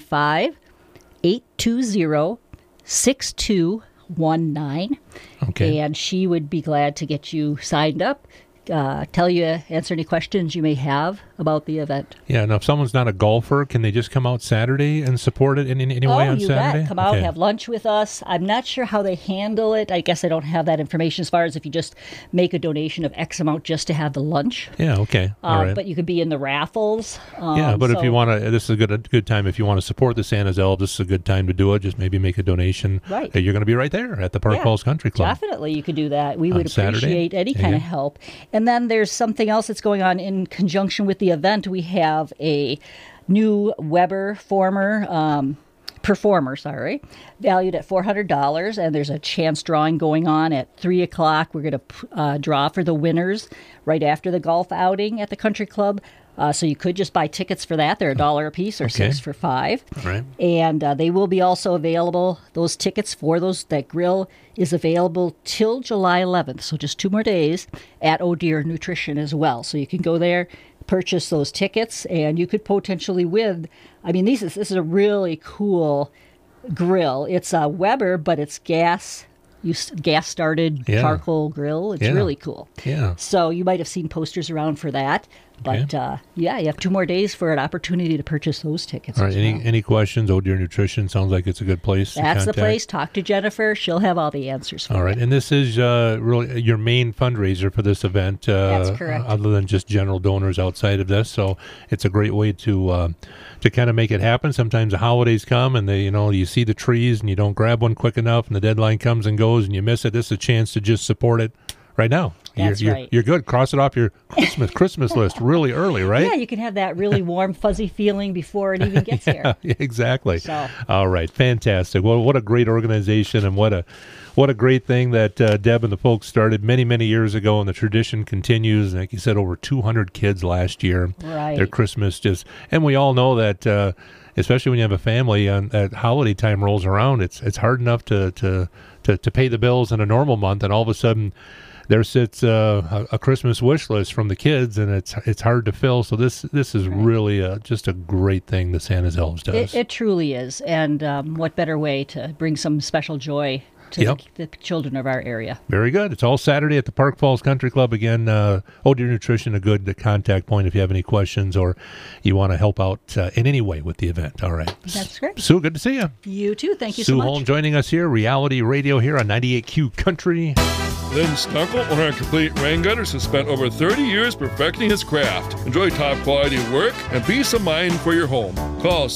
715-820-6219. Okay. And she would be glad to get you signed up, answer any questions you may have about the event. Yeah, now if someone's not a golfer, can they just come out Saturday and support it in any way on you Saturday? bet. Come out, Okay. have lunch with us. I'm not sure how they handle it. I guess I don't have that information as far as if you just make a donation of X amount just to have the lunch. Yeah, okay. All right. But you could be in the raffles. Yeah, but if so- you want to, this is a good time. If you want to support the Santa's Elves, this is a good time to do it. Just maybe make a donation. Right. You're going to be right there at the Park Yeah, Falls Country Club. Definitely, you could do that. We On would Saturday? appreciate any There kind you of go. help. And then there's something else that's going on in conjunction with the event. We have a new Weber performer, valued at $400, and there's a chance drawing going on at 3 o'clock. We're going to draw for the winners right after the golf outing at the country club. So you could just buy tickets for that. They're $1 a piece or Okay. 6 for $5. All right. And they will be also available. Those tickets for that grill is available till July 11th. So just 2 more days at Oh Dear Nutrition as well. So you can go there, purchase those tickets, and you could potentially win. I mean, this is a really cool grill. It's a Weber, but it's gas started charcoal grill. It's really coal. Yeah. So you might have seen posters around for that. But you have 2 more days for an opportunity to purchase those tickets. All right. Any questions? Oh Dear Nutrition sounds like it's a good place. That's to the place. Talk to Jennifer. She'll have all the answers for you. All right. And this is really your main fundraiser for this event. That's correct. Other than just general donors outside of this, so it's a great way to kind of make it happen. Sometimes the holidays come and you see the trees and you don't grab one quick enough, and the deadline comes and goes and you miss it. This is a chance to just support it right now. That's right. You're good. Cross it off your Christmas list really early, right? Yeah, you can have that really warm, fuzzy feeling before it even gets here. Yeah, exactly. So. All right, fantastic. Well, what a great organization, and what a great thing that Deb and the folks started many, many years ago, and the tradition continues. Like you said, over 200 kids last year. Right. Their Christmas and we all know that, especially when you have a family, at holiday time rolls around, it's hard enough to pay the bills in a normal month, and all of a sudden there sits a Christmas wish list from the kids, and it's hard to fill. So this is really just a great thing that Santa's Elves does. It truly is, and what better way to bring some special joy to the children of our area. Very good. It's all Saturday at the Park Falls Country Club. Again, Oh Dear Nutrition, a good contact point if you have any questions or you want to help out in any way with the event. All right. That's great. Sue, good to see you. You too. Thank you Sue so much. Holm joining us here, Reality Radio here on 98Q Country. Lynn Snuckle, owner of Complete Rain Gutters, has spent over 30 years perfecting his craft. Enjoy top quality work and peace of mind for your home. Call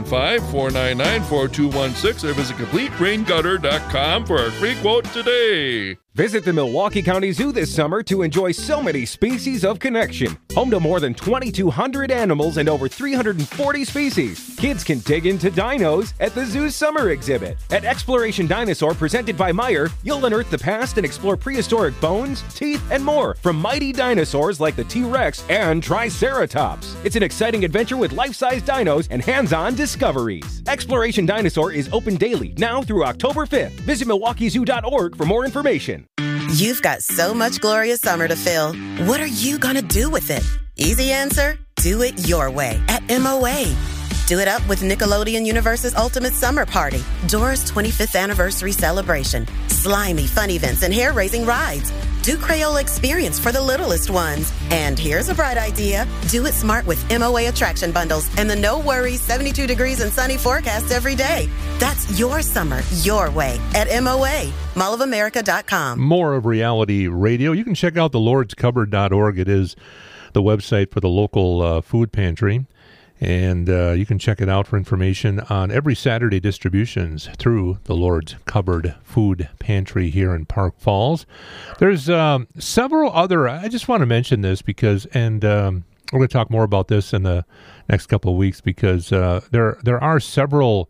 715-499-4216 or visit CompleteRainGutter.com for a free quote today. Visit the Milwaukee County Zoo this summer to enjoy so many species of connection. Home to more than 2,200 animals and over 340 species. Kids can dig into dinos at the Zoo's summer exhibit. At Exploration Dinosaur, presented by Meyer, you'll unearth the past and explore prehistoric bones, teeth, and more from mighty dinosaurs like the T-Rex and Triceratops. It's an exciting adventure with life-size dinos and hands-on discoveries. Exploration Dinosaur is open daily, now through October 5th. Visit MilwaukeeZoo.org for more information. You've got so much glorious summer to fill. What are you gonna do with it? Easy answer, do it your way at MOA. Do it up with Nickelodeon Universe's Ultimate Summer Party, Dora's 25th anniversary celebration, slimy fun events and hair-raising rides. Do Crayola Experience for the littlest ones. And here's a bright idea. Do it smart with MOA attraction bundles and the no worries 72 degrees and sunny forecast every day. That's your summer, your way at MOA, mallofamerica.com. More of Reality Radio. You can check out the LordsCupboard.org. It is the website for the local food pantry. And you can check it out for information on every Saturday distributions through the Lord's Cupboard Food Pantry here in Park Falls. There's several other, I just want to mention this because, and we're going to talk more about this in the next couple of weeks because there are several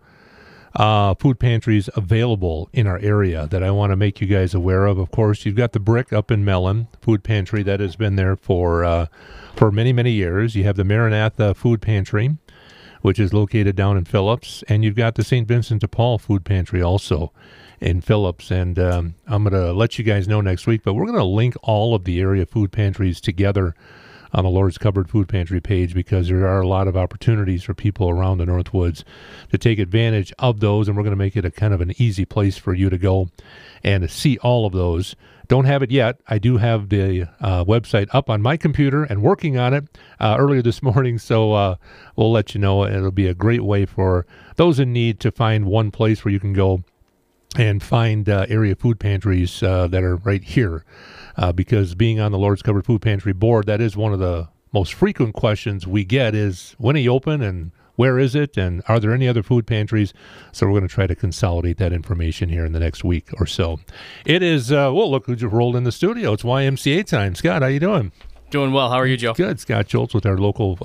food pantries available in our area that I want to make you guys aware of. Of course, you've got the Brick up in Mellon Food Pantry that has been there for many, many years. You have the Maranatha Food Pantry, which is located down in Phillips, and you've got the St. Vincent de Paul Food Pantry also in Phillips. And I'm going to let you guys know next week, but we're going to link all of the area food pantries together on the Lord's Cupboard Food Pantry page because there are a lot of opportunities for people around the Northwoods to take advantage of those, and we're going to make it a kind of an easy place for you to go and to see all of those. Don't have it yet. I do have the website up on my computer and working on it earlier this morning, so we'll let you know. It'll be a great way for those in need to find one place where you can go and find area food pantries that are right here. Because being on the Lord's Cupboard Food Pantry board, that is one of the most frequent questions we get is, when are you open and where is it? And are there any other food pantries? So we're going to try to consolidate that information here in the next week or so. It is, well, look who just rolled in the studio. It's YMCA time. Scott, how you doing? Doing well. How are you, Joe? Good. Scott Schultz with our local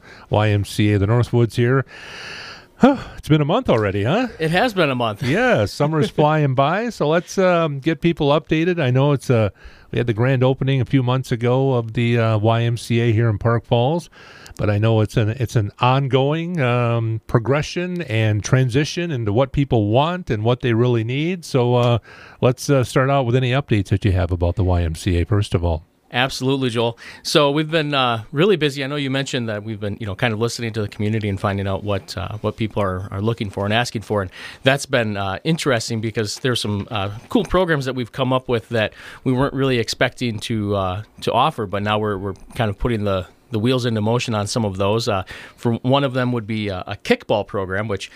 YMCA, the Northwoods here. It's been a month already, huh? It has been a month. Yeah, summer's flying by. So let's get people updated. I know it's we had the grand opening a few months ago of the YMCA here in Park Falls, but I know it's an ongoing progression and transition into what people want and what they really need. So let's start out with any updates that you have about the YMCA, first of all. Absolutely, Joel. So we've been really busy. I know you mentioned that we've been, kind of listening to the community and finding out what people are looking for and asking for, and that's been interesting because there's some cool programs that we've come up with that we weren't really expecting to offer, but now we're kind of putting the wheels into motion on some of those. For one of them would be a kickball program, which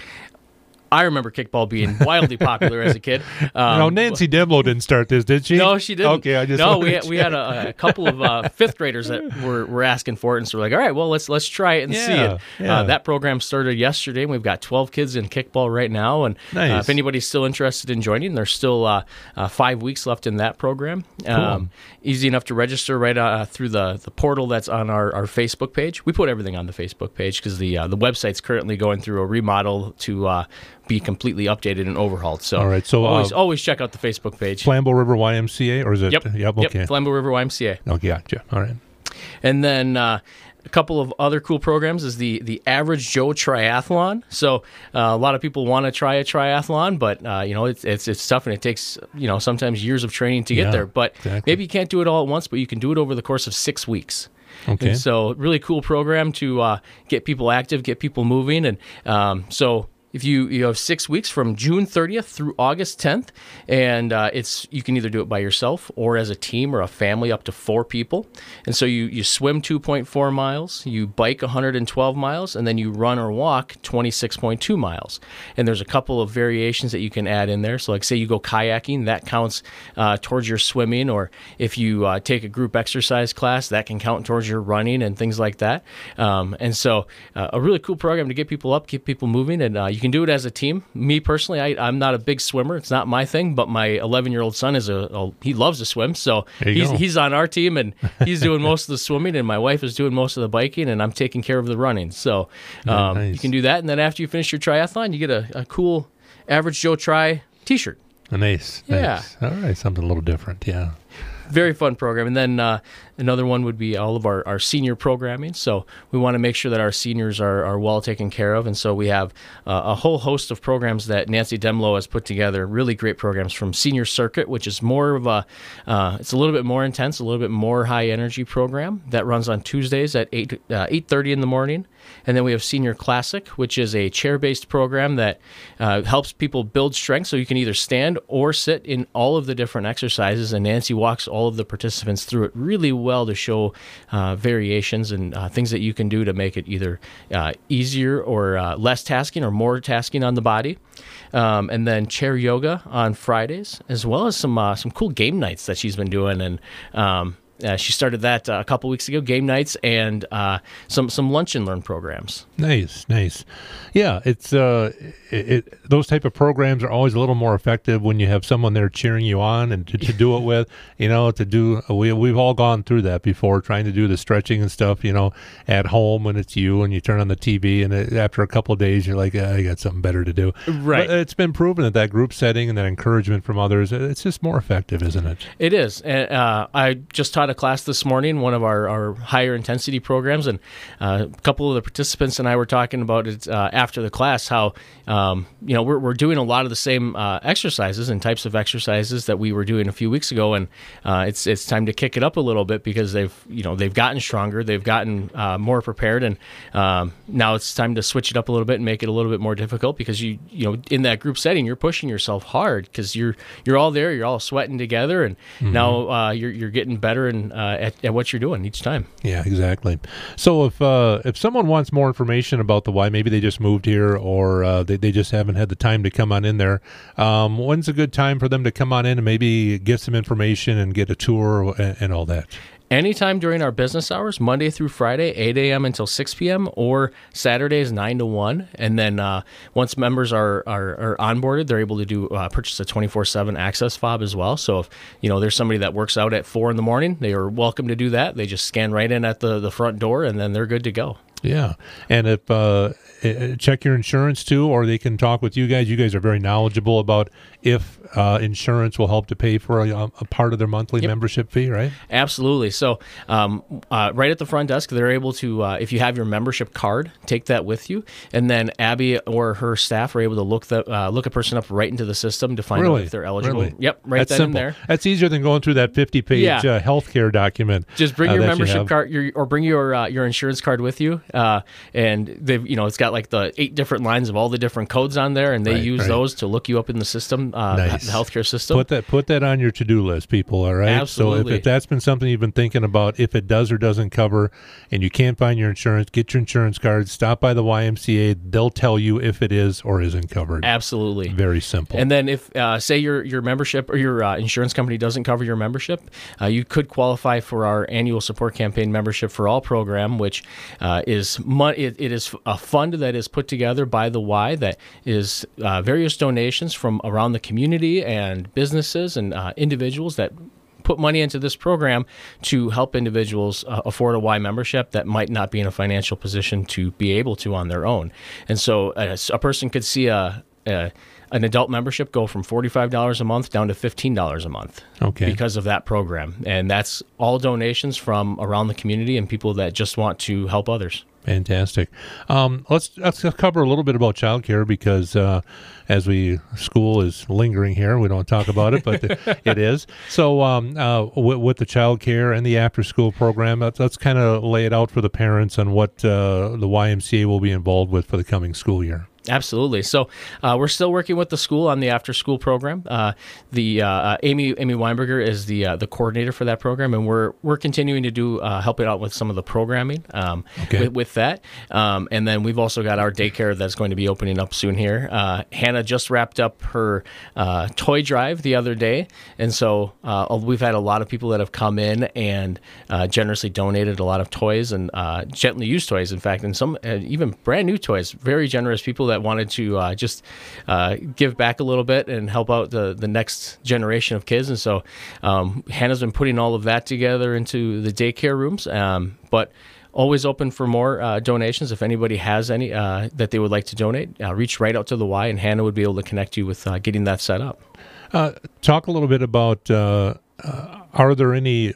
I remember kickball being wildly popular as a kid. Nancy Demlow didn't start this, did she? No, she didn't. Okay, I just we had a couple of fifth graders that were asking for it, and so we're like, all right, well, let's try it and see it. Yeah. That program started yesterday, and we've got 12 kids in kickball right now, and Nice. if anybody's still interested in joining, there's still 5 weeks left in that program. Cool. Easy enough to register right through the portal that's on our Facebook page. We put everything on the Facebook page because the website's currently going through a remodel to be completely updated and overhauled. So, All right, so, always check out the Facebook page. Flambeau River YMCA, or is it? Yep. Okay. Flambeau River YMCA. Oh, gotcha. All right. And then a couple of other cool programs is the Average Joe Triathlon. So a lot of people want to try a triathlon, but it's tough and it takes sometimes years of training to get there. But maybe you can't do it all at once, but you can do it over the course of 6 weeks. Okay. And so really cool program to get people active, get people moving, and so. If you have 6 weeks from June 30th through August 10th, and you can either do it by yourself or as a team or a family up to 4 people. And so you swim 2.4 miles, you bike 112 miles, and then you run or walk 26.2 miles. And there's a couple of variations that you can add in there. So like say you go kayaking, that counts towards your swimming, or if you take a group exercise class, that can count towards your running and things like that. And so a really cool program to get people up, get people moving, and you can do it as a team. Me personally, I'm not a big swimmer. It's not my thing, but my 11-year-old son he loves to swim, so he's on our team, and he's doing most of the swimming, and my wife is doing most of the biking, and I'm taking care of the running. So Nice. you can do that, and then after you finish your triathlon, you get a cool Average Joe Tri t-shirt. Nice. Yeah. Nice. All right, something a little different, yeah. Very fun program. And then another one would be all of our senior programming. So we want to make sure that our seniors are well taken care of. And so we have a whole host of programs that Nancy Demlow has put together, really great programs from Senior Circuit, which is more of it's a little bit more intense, a little bit more high energy program that runs on Tuesdays at 8:30 in the morning. And then we have Senior Classic, which is a chair-based program that helps people build strength so you can either stand or sit in all of the different exercises. And Nancy walks all of the participants through it really well to show variations and things that you can do to make it either easier or less tasking or more tasking on the body. And then chair yoga on Fridays, as well as some cool game nights that she's been doing. And she started that a couple weeks ago, game nights and some lunch and learn programs. Nice. Yeah, it's those type of programs are always a little more effective when you have someone there cheering you on and to do it with. We've all gone through that before, trying to do the stretching and stuff. At home when it's you and you turn on the TV, and after a couple of days you're like, I got something better to do. Right. But it's been proven that group setting and that encouragement from others, it's just more effective, isn't it? It is. And I just taught a class this morning, one of our higher intensity programs, and a couple of the participants and I were talking about it after the class, how we're doing a lot of the same exercises and types of exercises that we were doing a few weeks ago, and it's time to kick it up a little bit because they've gotten stronger, they've gotten more prepared, and now it's time to switch it up a little bit and make it a little bit more difficult because you in that group setting you're pushing yourself hard because you're all there, you're all sweating together, and now you're getting better and at what you're doing each time. Yeah, exactly. So if someone wants more information about the Y, maybe they just moved here or they just haven't had the time to come on in there, when's a good time for them to come on in and maybe get some information and get a tour and all that? Anytime during our business hours, Monday through Friday, 8 a.m. until 6 p.m., or Saturdays, 9 to 1. And then once members are onboarded, they're able to do purchase a 24/7 access fob as well. So if there's somebody that works out at 4 in the morning, they are welcome to do that. They just scan right in at the front door, and then they're good to go. Yeah, and if check your insurance too, or they can talk with you guys. You guys are very knowledgeable about if insurance will help to pay for a part of their monthly membership fee, right? Absolutely. So right at the front desk, they're able to, if you have your membership card, take that with you, and then Abby or her staff are able to look a person up right into the system to find out if they're eligible. Really? Yep, right That's then simple. and there. That's easier than going through that 50-page healthcare document. Just bring your that membership have. card, or bring your insurance card with you, and they've it's got like the 8 different lines of all the different codes on there, and they use those to look you up in the system, Nice. the healthcare system. Put that on your to-do list, people, all right? Absolutely. So if that's been something you've been thinking about, if it does or doesn't cover, and you can't find your insurance, get your insurance card, stop by the YMCA. They'll tell you if it is or isn't covered. Absolutely. Very simple. And then if, say, your membership or your insurance company doesn't cover your membership, you could qualify for our annual support campaign Membership for All program, which is it is a fund that is put together by the Y that is various donations from around the community and businesses and individuals that put money into this program to help individuals afford a Y membership that might not be in a financial position to be able to on their own. And so a person could see an adult membership go from $45 a month down to $15 a month because of that program. And that's all donations from around the community and people that just want to help others. Fantastic. Let's cover a little bit about childcare because as school is lingering here, we don't talk about it, but it is. So with the childcare and the after-school program, let's kind of lay it out for the parents on what the YMCA will be involved with for the coming school year. Absolutely. So we're still working with the school on the after-school program. Amy Weinberger is the coordinator for that program, and we're continuing to do helping out with some of the programming with that. And then we've also got our daycare that's going to be opening up soon here. Hannah just wrapped up her toy drive the other day, and so we've had a lot of people that have come in and generously donated a lot of toys and gently used toys, in fact, and some even brand new toys. Very generous people that wanted to just give back a little bit and help out the next generation of kids. And so Hannah's been putting all of that together into the daycare rooms, but always open for more donations. If anybody has any that they would like to donate, reach right out to the Y, and Hannah would be able to connect you with getting that set up. Talk a little bit about, are there any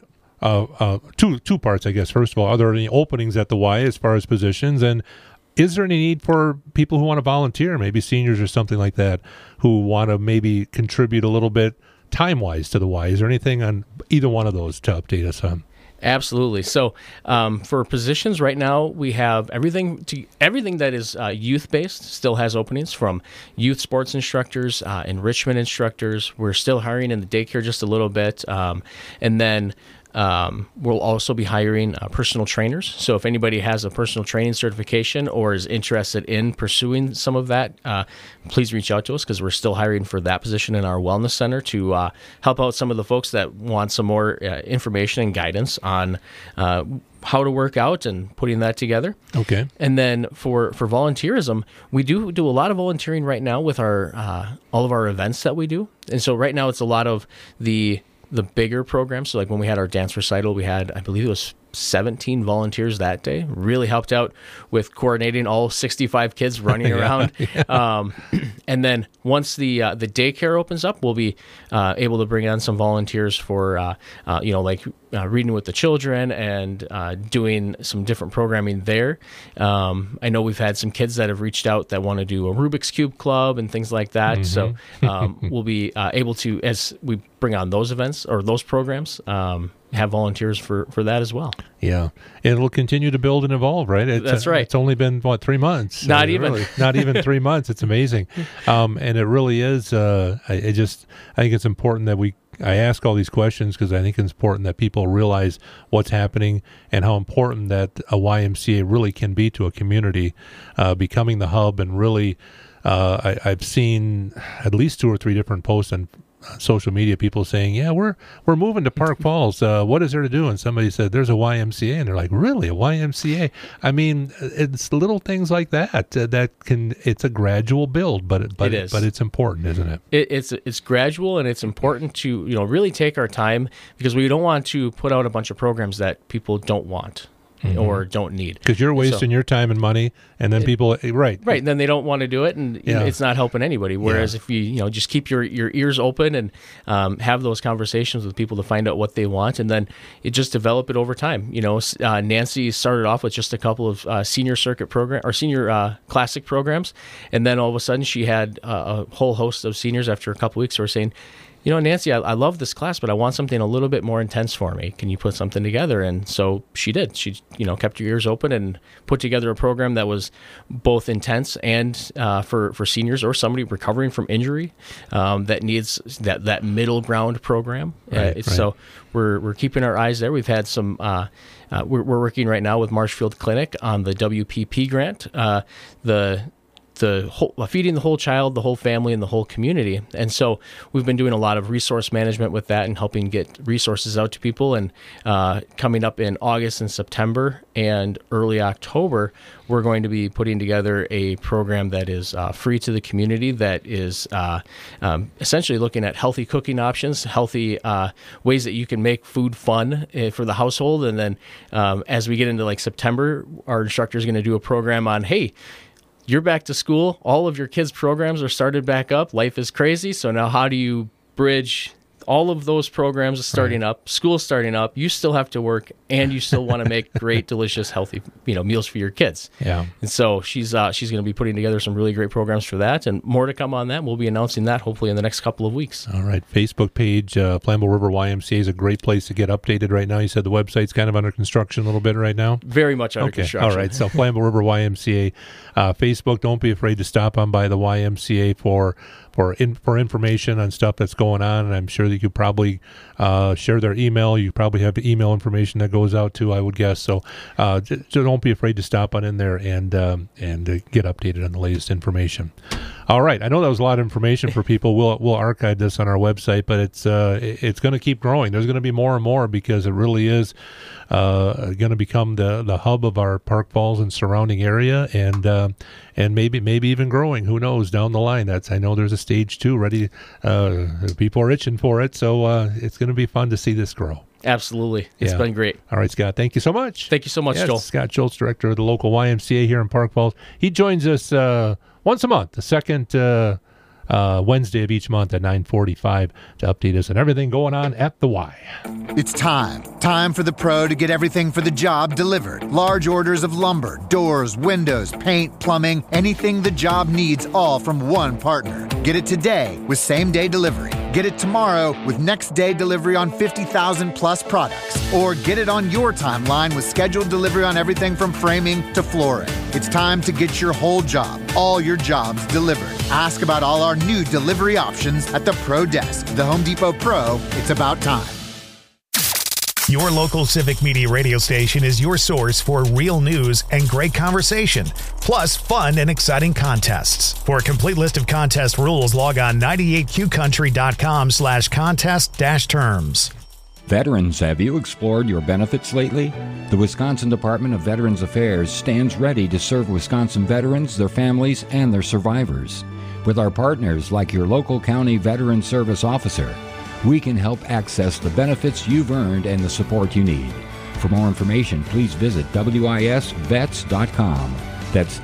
two parts, I guess. First of all, are there any openings at the Y as far as positions, and is there any need for people who want to volunteer, maybe seniors or something like that, who want to maybe contribute a little bit time-wise to the Y? Is there anything on either one of those to update us on? Absolutely. So for positions right now, we have everything that is youth-based still has openings, from youth sports instructors, enrichment instructors. We're still hiring in the daycare just a little bit. And then we'll also be hiring personal trainers. So if anybody has a personal training certification or is interested in pursuing some of that, please reach out to us, because we're still hiring for that position in our wellness center to help out some of the folks that want some more information and guidance on how to work out and putting that together. Okay. And then for volunteerism, we do a lot of volunteering right now with our all of our events that we do. And so right now it's a lot of the bigger programs. So like when we had our dance recital, we had, I believe it was 17 volunteers that day. Really helped out with coordinating all 65 kids running around. And then once the daycare opens up, we'll be able to bring on some volunteers for reading with the children and doing some different programming there. I know we've had some kids that have reached out that want to do a Rubik's Cube club and things like that. Mm-hmm. So we'll be able to, as we bring on those events or those programs, have volunteers for that as well. Yeah. And it'll continue to build and evolve, right? That's right. It's only been, 3 months? Not even. Really, not even 3 months. It's amazing. And it really is. I think it's important that I ask all these questions because I think it's important that people realize what's happening and how important that a YMCA really can be to a community, becoming the hub. And really, I've seen at least 2 or 3 different posts on social media, people saying, yeah, we're moving to Park Falls. What is there to do? And somebody said, there's a YMCA. And they're like, really, a YMCA? I mean, it's little things like that it's a gradual build, but it is. But it's important, isn't it? It's gradual, and it's important to really take our time, because we don't want to put out a bunch of programs that people don't want. or don't need. Because you're wasting your time and money, and then people, right. And then they don't want to do it, and it's not helping anybody. Whereas if you just keep your ears open and have those conversations with people to find out what they want, and then just develop it over time. Nancy started off with just a couple of senior circuit program or senior classic programs, and then all of a sudden she had a whole host of seniors after a couple weeks who were saying, Nancy, I love this class, but I want something a little bit more intense for me. Can you put something together? And so she did. She, kept her ears open and put together a program that was both intense and for seniors or somebody recovering from injury that needs that middle ground program. So we're keeping our eyes there. We've had some. We're working right now with Marshfield Clinic on the WPP grant. The whole, feeding the whole child, the whole family, and the whole community. And so we've been doing a lot of resource management with that and helping get resources out to people. And coming up in August and September and early October, we're going to be putting together a program that is free to the community that is essentially looking at healthy cooking options, healthy ways that you can make food fun for the household. And then as we get into like September, our instructor is going to do a program on, hey, you're back to school. All of your kids' programs are started back up. Life is crazy. So now how do you bridge all of those programs starting up, school starting up? You still have to work, and you still want to make great, delicious, healthy, meals for your kids. Yeah. And so she's going to be putting together some really great programs for that, and more to come on that. We'll be announcing that hopefully in the next couple of weeks. All right. Facebook page, Flammable River YMCA is a great place to get updated right now. You said the website's kind of under construction a little bit right now? Very much under construction. All right. So Flammable River YMCA, Facebook, don't be afraid to stop on by the YMCA for information on stuff that's going on, and I'm sure that you probably share their email. You probably have email information that goes out too, I would guess. So don't be afraid to stop on in there and get updated on the latest information. All right, I know that was a lot of information for people. We'll archive this on our website, but it's going to keep growing. There's going to be more and more because it really is going to become the hub of our Park Falls and surrounding area, and maybe even growing. Who knows down the line? I know there's a stage 2 ready. People are itching for it, so it's going to be fun to see this grow. Absolutely. It's been great. All right, Scott, thank you so much. Thank you so much, Joel. Scott Schultz, director of the local YMCA here in Park Falls. He joins us once a month, the second Wednesday of each month at 9:45 to update us on everything going on at the Y. It's time for the pro to get everything for the job delivered. Large orders of lumber, doors, windows, paint, plumbing, anything the job needs, all from one partner. Get it today with same-day delivery. Get it tomorrow with next-day delivery on 50,000 plus products. Or get it on your timeline with scheduled delivery on everything from framing to flooring. It's time to get your whole job, all your jobs delivered. Ask about all our new delivery options at the Pro Desk. The Home Depot Pro, it's about time. Your local Civic Media radio station is your source for real news and great conversation, plus fun and exciting contests. For a complete list of contest rules, log on 98qcountry.com/contest-terms. Veterans, have you explored your benefits lately? The Wisconsin Department of Veterans Affairs stands ready to serve Wisconsin veterans, their families, and their survivors. With our partners like your local county veteran service officer, we can help access the benefits you've earned and the support you need. For more information, please visit wisvets.com. That's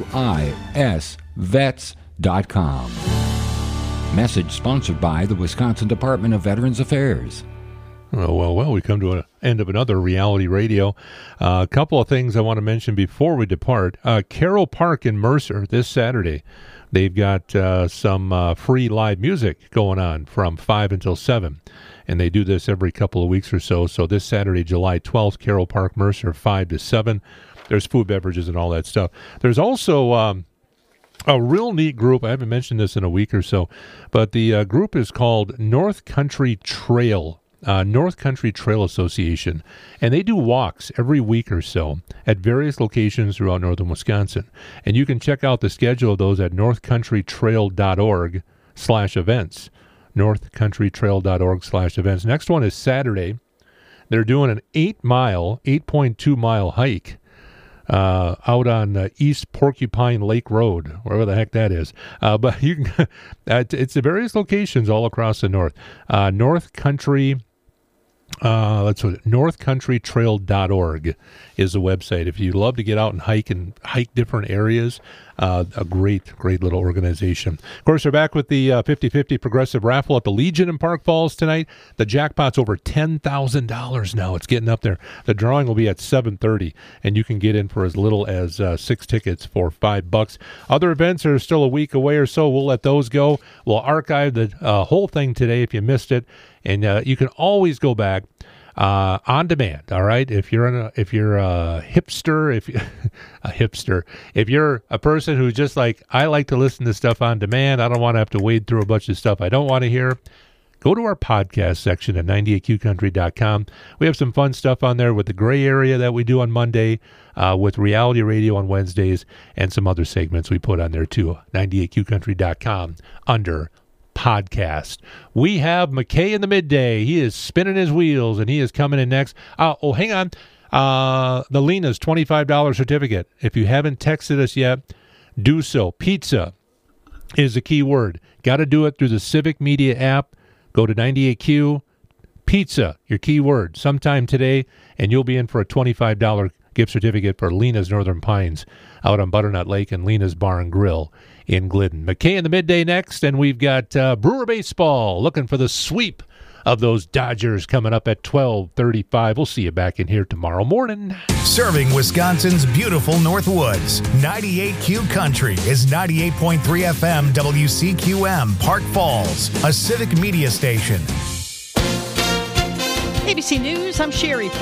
wisvets.com. Message sponsored by the Wisconsin Department of Veterans Affairs. Well, we come to an end of another reality radio. A couple of things I want to mention before we depart. Carroll Park in Mercer this Saturday. They've got some free live music going on from 5 until 7. And they do this every couple of weeks or so. So this Saturday, July 12th, Carroll Park, Mercer, 5 to 7. There's food, beverages, and all that stuff. There's also a real neat group. I haven't mentioned this in a week or so. But the group is called North Country Trail. North Country Trail Association, and they do walks every week or so at various locations throughout northern Wisconsin. And you can check out the schedule of those at northcountrytrail.org/events. northcountrytrail.org/events. Next one is Saturday. They're doing an 8.2 mile hike out on East Porcupine Lake Road, wherever the heck that is. But you can, it's the various locations all across the north. North Country northcountrytrail.org is the website. If you love to get out and hike different areas, a great little organization. Of course, they're back with the 50-50 Progressive Raffle at the Legion in Park Falls tonight. The jackpot's over $10,000 now. It's getting up there. The drawing will be at 7:30, and you can get in for as little as 6 tickets for $5. Other events are still a week away or so. We'll let those go. We'll archive the whole thing today if you missed it, and you can always go back on demand. All right, if you're a hipster, if you're a person who's just like, I like to listen to stuff on demand, I don't want to have to wade through a bunch of stuff I don't want to hear, go to our podcast section at 98qcountry.com. We have some fun stuff on there with the gray area that we do on Monday, with reality radio on Wednesdays, and some other segments we put on there too. 98qcountry.com under podcast. We have McKay in the midday. He is spinning his wheels, and he is coming in next. Hang on. The Lena's $25 certificate. If you haven't texted us yet, do so. Pizza is the key word. Got to do it through the Civic Media app. Go to 98Q. Pizza, your key word, sometime today, and you'll be in for a $25 gift certificate for Lena's Northern Pines out on Butternut Lake and Lena's Bar and Grill in Glidden. McKay in the midday next, and we've got Brewer Baseball looking for the sweep of those Dodgers coming up at 12:35. We'll see you back in here tomorrow morning. Serving Wisconsin's beautiful Northwoods, 98Q Country is 98.3 FM WCQM Park Falls, a Civic Media station. ABC News, I'm Sherry.